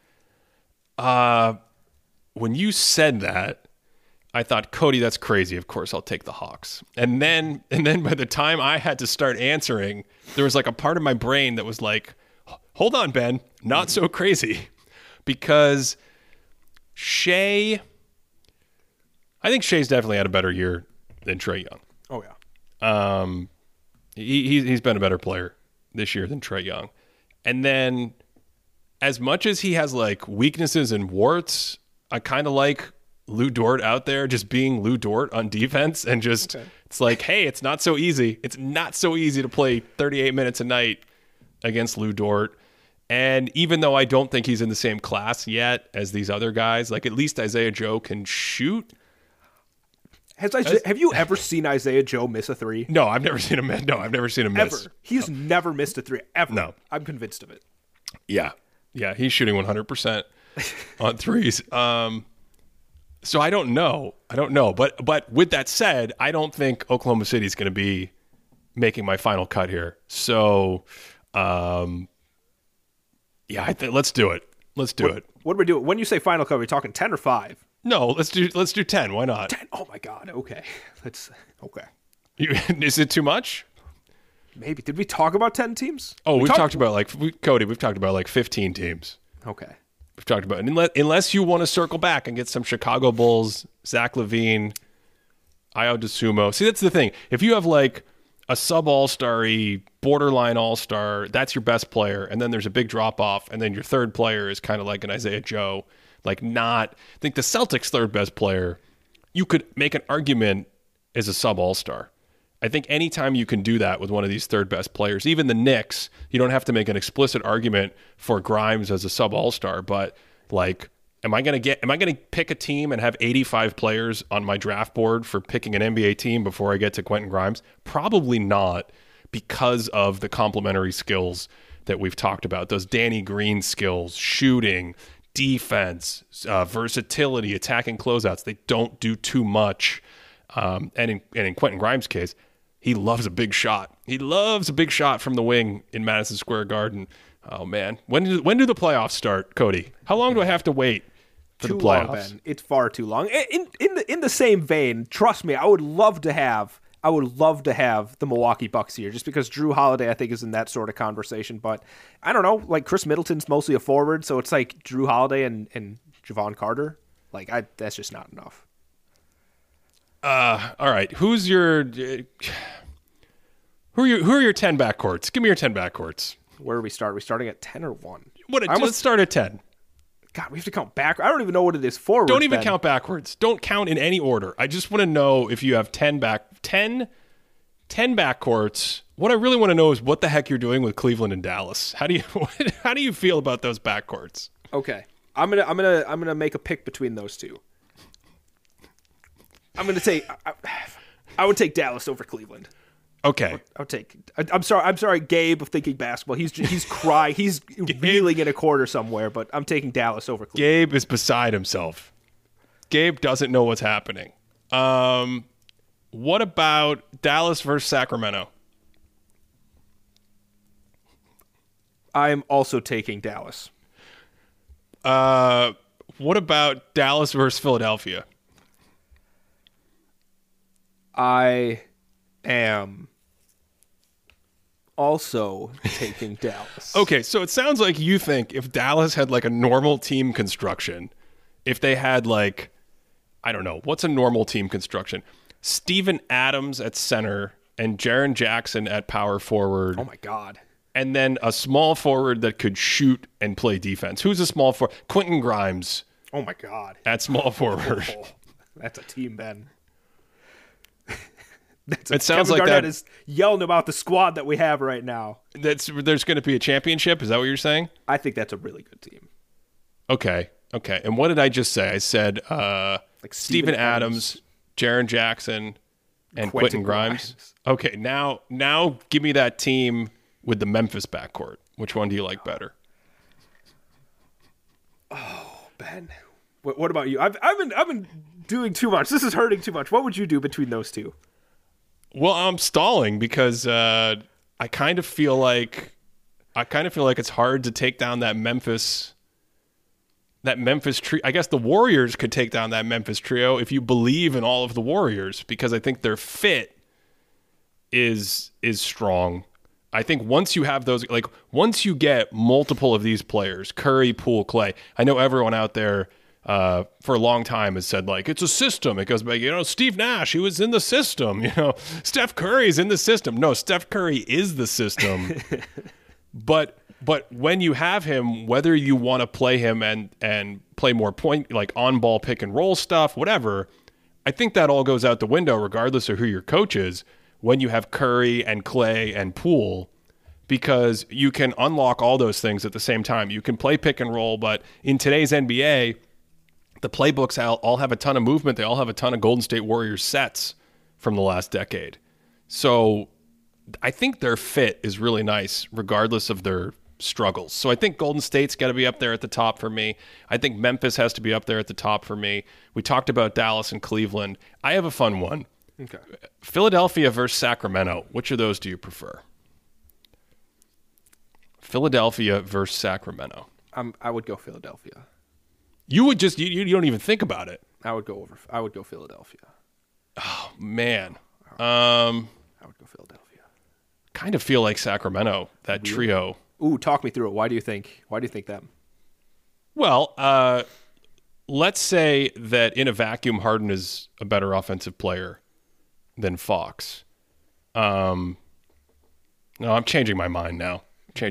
Speaker 1: When you said that, I thought, Cody, that's crazy. Of course, I'll take the Hawks. And then by the time I had to start answering, there was like a part of my brain that was like, hold on, Ben, not so crazy. Because I think Shea's definitely had a better year than Trae Young.
Speaker 2: Oh, yeah.
Speaker 1: He's been a better player this year than Trae Young. And then as much as he has like weaknesses and warts, I kind of like Lou Dort out there just being Lou Dort on defense and just It's like, hey, it's not so easy. It's not so easy to play 38 minutes a night against Lou Dort. And even though I don't think he's in the same class yet as these other guys, like at least Isaiah Joe can shoot.
Speaker 2: Have you ever seen Isaiah Joe miss a three?
Speaker 1: No, I've never seen him miss. No, I've never seen him miss.
Speaker 2: Ever. He's never missed a three. Ever.
Speaker 1: No.
Speaker 2: I'm convinced of it.
Speaker 1: Yeah. Yeah, he's shooting 100% on threes. So I don't know. But with that said, I don't think Oklahoma City is going to be making my final cut here. So, yeah, let's do it. Let's do it.
Speaker 2: What do we do? When you say final cut, are we talking 10 or 5?
Speaker 1: No, let's do 10. Why not?
Speaker 2: 10. Oh my God. Okay. Okay.
Speaker 1: Is it too much?
Speaker 2: Maybe. Did we talk about 10 teams?
Speaker 1: Oh, we've talked about like 15 teams.
Speaker 2: Okay.
Speaker 1: We've talked about it. Unless you want to circle back and get some Chicago Bulls, Zach LaVine, Ayo Dosunmu. See, that's the thing. If you have like a sub all-star-y, borderline all-star, that's your best player, and then there's a big drop-off, and then your third player is kind of like an Isaiah Joe. I think the Celtics' third best player, you could make an argument as a sub all-star. I think anytime you can do that with one of these third best players, even the Knicks, you don't have to make an explicit argument for Grimes as a sub all-star, but like, am I going to pick a team and have 85 players on my draft board for picking an NBA team before I get to Quentin Grimes? Probably not, because of the complementary skills that we've talked about. Those Danny Green skills, shooting, defense, versatility, attacking closeouts. They don't do too much. And in Quentin Grimes' case, he loves a big shot. He loves a big shot from the wing in Madison Square Garden. Oh man, when do the playoffs start, Cody? How long do I have to wait for the playoffs?
Speaker 2: Too long, Ben. It's far too long. In the same vein, trust me, I would love to have the Milwaukee Bucks here, just because Drew Holiday, I think, is in that sort of conversation. But I don't know, like Chris Middleton's mostly a forward, so it's like Drew Holiday and Javon Carter. That's just not enough.
Speaker 1: All right. Who are your 10 backcourts? Give me your 10 backcourts.
Speaker 2: Where do we start? Are we starting at 10 or 1?
Speaker 1: Let's start at 10.
Speaker 2: God, we have to count back. I don't even know what it is forward.
Speaker 1: Don't even count backwards. Don't count in any order. I just want to know if you have 10 backcourts. What I really want to know is what the heck you're doing with Cleveland and Dallas. How do you feel about those backcourts?
Speaker 2: Okay. I'm gonna make a pick between those two. I'm going to take. I would take Dallas over Cleveland.
Speaker 1: Okay.
Speaker 2: I'm sorry, Gabe of Thinking Basketball. He's crying. He's reeling in a corner somewhere. But I'm taking Dallas over Cleveland.
Speaker 1: Gabe is beside himself. Gabe doesn't know what's happening. What about Dallas versus Sacramento?
Speaker 2: I'm also taking Dallas.
Speaker 1: What about Dallas versus Philadelphia?
Speaker 2: I am also taking Dallas.
Speaker 1: Okay, so it sounds like you think if Dallas had like a normal team construction, if they had like, I don't know, what's a normal team construction? Steven Adams at center and Jaren Jackson at power forward.
Speaker 2: Oh my God.
Speaker 1: And then a small forward that could shoot and play defense. Who's a small forward? Quentin Grimes.
Speaker 2: Oh my God.
Speaker 1: At small forward.
Speaker 2: Oh, that's a team, Ben.
Speaker 1: It sounds
Speaker 2: Kevin
Speaker 1: like
Speaker 2: Garnett
Speaker 1: that
Speaker 2: is yelling about the squad that we have right now.
Speaker 1: There's going to be a championship. Is that what you're saying?
Speaker 2: I think that's a really good team.
Speaker 1: Okay. And what did I just say? I said
Speaker 2: Like
Speaker 1: Steven Adams, Jaren Jackson, and Quentin Grimes. Okay, now give me that team with the Memphis backcourt. Which one do you like better?
Speaker 2: Oh, Ben. What about you? I've been doing too much. This is hurting too much. What would you do between those two?
Speaker 1: Well, I'm stalling because I kind of feel like it's hard to take down that Memphis trio. I guess the Warriors could take down that Memphis trio if you believe in all of the Warriors, because I think their fit is strong. I think once you have those, like once you get multiple of these players, Curry, Poole, Clay, I know everyone out there for a long time has said like it's a system. It goes back, Steve Nash, he was in the system. Steph Curry's in the system. No, Steph Curry is the system. But when you have him, whether you want to play him and play more point, like on ball pick and roll stuff, whatever, I think that all goes out the window regardless of who your coach is when you have Curry and Clay and Poole, because you can unlock all those things at the same time. You can play pick and roll, but in today's NBA, the playbooks all have a ton of movement. They all have a ton of Golden State Warriors sets from the last decade. So I think their fit is really nice regardless of their struggles. So I think Golden State's got to be up there at the top for me. I think Memphis has to be up there at the top for me. We talked about Dallas and Cleveland. I have a fun one.
Speaker 2: Okay.
Speaker 1: Philadelphia versus Sacramento. Which of those do you prefer? Philadelphia versus Sacramento.
Speaker 2: I would go Philadelphia.
Speaker 1: You would just you don't even think about it.
Speaker 2: I would go Philadelphia.
Speaker 1: Oh man.
Speaker 2: I would go Philadelphia.
Speaker 1: Kind of feel like Sacramento, that trio.
Speaker 2: Ooh, talk me through it. Why do you think them?
Speaker 1: Well, let's say that in a vacuum, Harden is a better offensive player than Fox. No, I'm changing my mind now.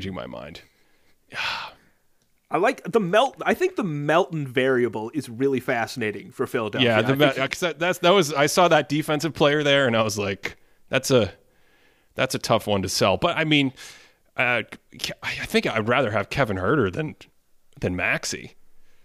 Speaker 2: I like the Melt. I think the Melton variable is really fascinating for Philadelphia.
Speaker 1: Yeah, I saw that defensive player there, and I was like, that's a tough one to sell. But I mean, I think I'd rather have Kevin Huerter than Maxey.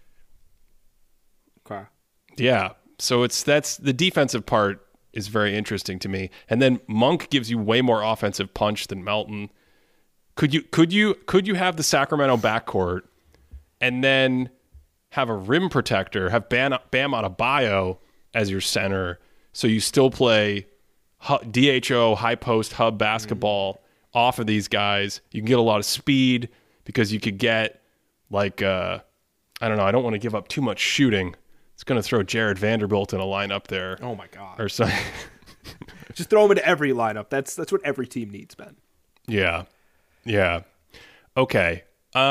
Speaker 2: Okay.
Speaker 1: Yeah. So that's the defensive part is very interesting to me. And then Monk gives you way more offensive punch than Melton. Could you have the Sacramento backcourt and then have a rim protector, have Bam Adebayo as your center, so you still play DHO, high post, hub basketball off of these guys? You can get a lot of speed because you could get like, I don't know, I don't want to give up too much shooting. It's going to throw Jared Vanderbilt in a lineup there.
Speaker 2: Oh my God.
Speaker 1: Or something.
Speaker 2: Just throw him into every lineup. That's what every team needs, Ben.
Speaker 1: Yeah. Okay.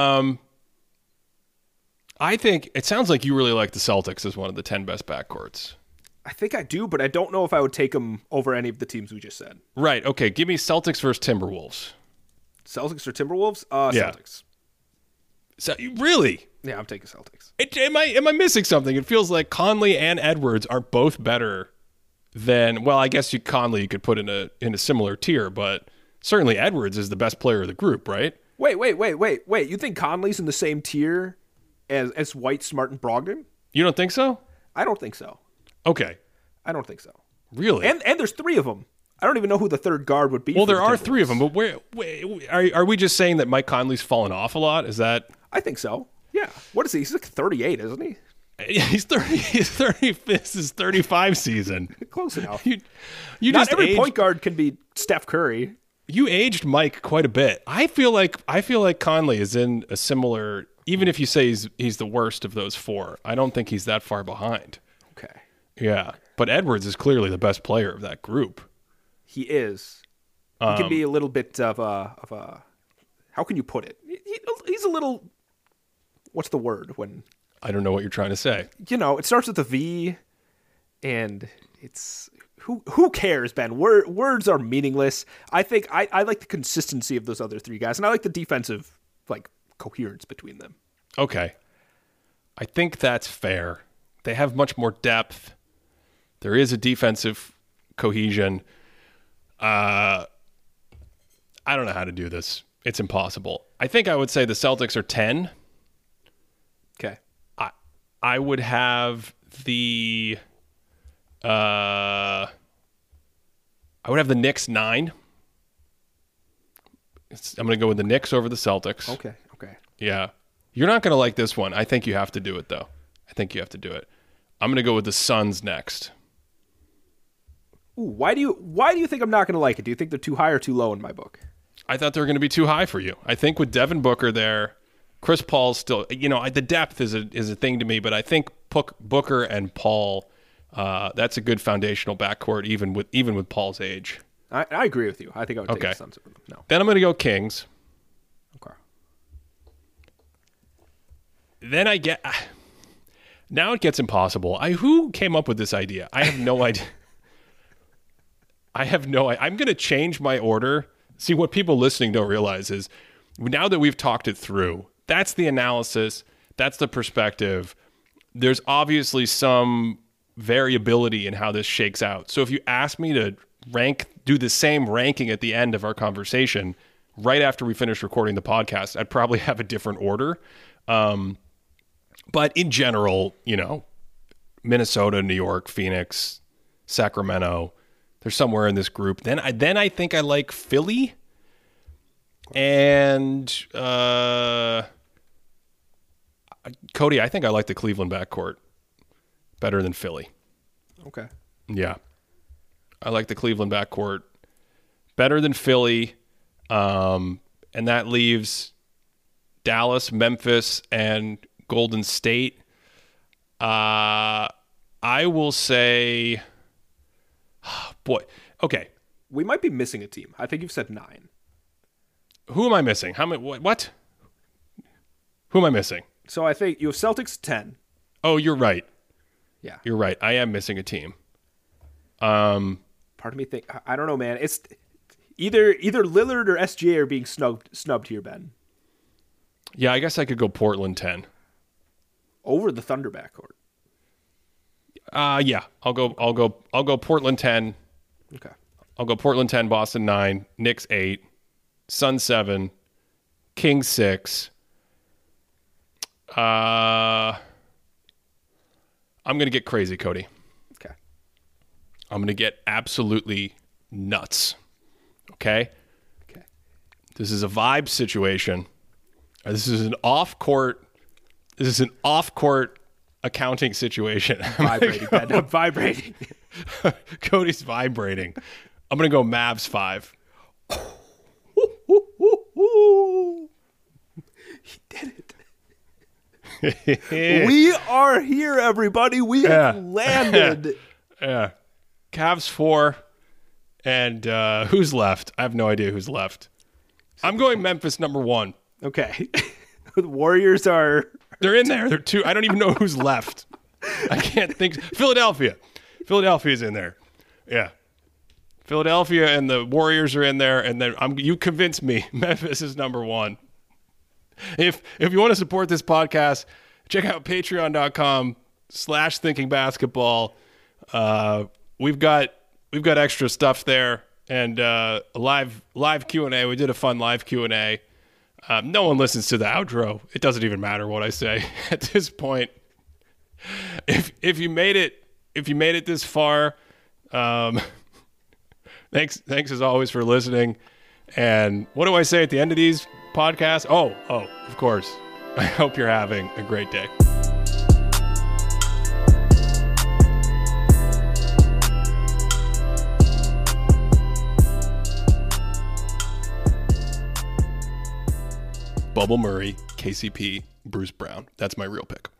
Speaker 1: I think it sounds like you really like the Celtics as one of the 10 best backcourts.
Speaker 2: I think I do, but I don't know if I would take them over any of the teams we just said.
Speaker 1: Right. Okay. Give me Celtics versus Timberwolves.
Speaker 2: Celtics or Timberwolves?
Speaker 1: Yeah.
Speaker 2: Celtics.
Speaker 1: So, really?
Speaker 2: Yeah, I'm taking Celtics.
Speaker 1: Am I missing something? It feels like Conley and Edwards are both better than, well, I guess Conley you could put in a similar tier, but certainly Edwards is the best player of the group, right?
Speaker 2: Wait. You think Conley's in the same tier as White, Smart, and Brogdon?
Speaker 1: You don't think so?
Speaker 2: I don't think so.
Speaker 1: Okay.
Speaker 2: I don't think so.
Speaker 1: Really?
Speaker 2: And there's 3 of them. I don't even know who the third guard would be.
Speaker 1: Well, there are 3 of them, but where are we just saying that Mike Conley's fallen off a lot? Is that?
Speaker 2: I think so. Yeah. What is he? He's like 38, isn't he?
Speaker 1: Yeah, he's 30. He's 30. This is 35 season.
Speaker 2: Close enough.
Speaker 1: You
Speaker 2: Not
Speaker 1: just
Speaker 2: every point guard can be Steph Curry.
Speaker 1: You aged Mike quite a bit. I feel like Conley is in a similar. Even if you say he's the worst of those 4, I don't think he's that far behind.
Speaker 2: Okay.
Speaker 1: Yeah, but Edwards is clearly the best player of that group.
Speaker 2: He is. He can be a little bit of a. How can you put it? He's a little. What's the word when?
Speaker 1: I don't know what you're trying to say.
Speaker 2: It starts with a V, and it's who cares, Ben? Words are meaningless. I think I like the consistency of those other 3 guys, and I like the defensive coherence between them.
Speaker 1: Okay, I think that's fair. They have much more depth. There is a defensive cohesion. I don't know how to do this. It's impossible. I think I would say the Celtics are 10.
Speaker 2: Okay.
Speaker 1: I would have the Knicks 9. I'm going to go with the Knicks over the Celtics.
Speaker 2: Okay.
Speaker 1: Yeah. You're not going to like this one. I think you have to do it, though. I think you have to do it. I'm going to go with the Suns next.
Speaker 2: Ooh, why do you think I'm not going to like it? Do you think they're too high or too low in my book?
Speaker 1: I thought they were going to be too high for you. I think with Devin Booker there, Chris Paul's still, the depth is a thing to me, but I think Booker and Paul, that's a good foundational backcourt, even with Paul's age.
Speaker 2: I agree with you. I think I would take the Suns over them. No.
Speaker 1: Then I'm going to go Kings.
Speaker 2: Okay.
Speaker 1: Then now it gets impossible. Who came up with this idea? I have no idea. I'm going to change my order. See, what people listening don't realize is now that we've talked it through, that's the analysis, that's the perspective. There's obviously some variability in how this shakes out. So if you ask me to do the same ranking at the end of our conversation, right after we finish recording the podcast, I'd probably have a different order. But in general, Minnesota, New York, Phoenix, Sacramento, they're somewhere in this group. Then I think I like Philly and Cody. I think I like the Cleveland backcourt better than Philly.
Speaker 2: Okay.
Speaker 1: Yeah, I like the Cleveland backcourt better than Philly, and that leaves Dallas, Memphis, and Golden State. I will say, boy, okay.
Speaker 2: We might be missing a team. I think you've said 9.
Speaker 1: Who am I missing? How many? What? Who am I missing?
Speaker 2: So I think you have Celtics 10.
Speaker 1: Oh, you're right.
Speaker 2: Yeah,
Speaker 1: you're right. I am missing a team.
Speaker 2: Part of me think I don't know, man. It's either Lillard or SGA are being snubbed here, Ben.
Speaker 1: Yeah, I guess I could go Portland 10
Speaker 2: over the Thunder backcourt.
Speaker 1: Yeah, I'll go Portland 10.
Speaker 2: Okay.
Speaker 1: I'll go Portland 10, Boston 9, Knicks 8, Suns 7, Kings 6. I'm going to get crazy, Cody.
Speaker 2: Okay.
Speaker 1: I'm going to get absolutely nuts. Okay?
Speaker 2: Okay.
Speaker 1: This is a vibe situation. This is an off-court accounting situation.
Speaker 2: Vibrating, Ben. I'm vibrating.
Speaker 1: Cody's vibrating. I'm going to go Mavs 5.
Speaker 2: He did it. We are here, everybody. We have landed.
Speaker 1: Yeah. Cavs 4. And who's left? I have no idea who's left. I'm going Memphis number 1.
Speaker 2: Okay. The Warriors are...
Speaker 1: They're in there. They're 2. I don't even know who's left. I can't think. Philadelphia. Philadelphia's in there. Yeah. Philadelphia and the Warriors are in there. And then you convinced me. Memphis is number 1. If you want to support this podcast, check out patreon.com/thinkingbasketball. We've got extra stuff there and a live Q&A. We did a fun live Q&A. No one listens to the outro. It doesn't even matter what I say at this point. If you made it this far, thanks as always for listening. And what do I say at the end of these podcasts? Oh, of course. I hope you're having a great day. Bubble Murray, KCP, Bruce Brown. That's my real pick.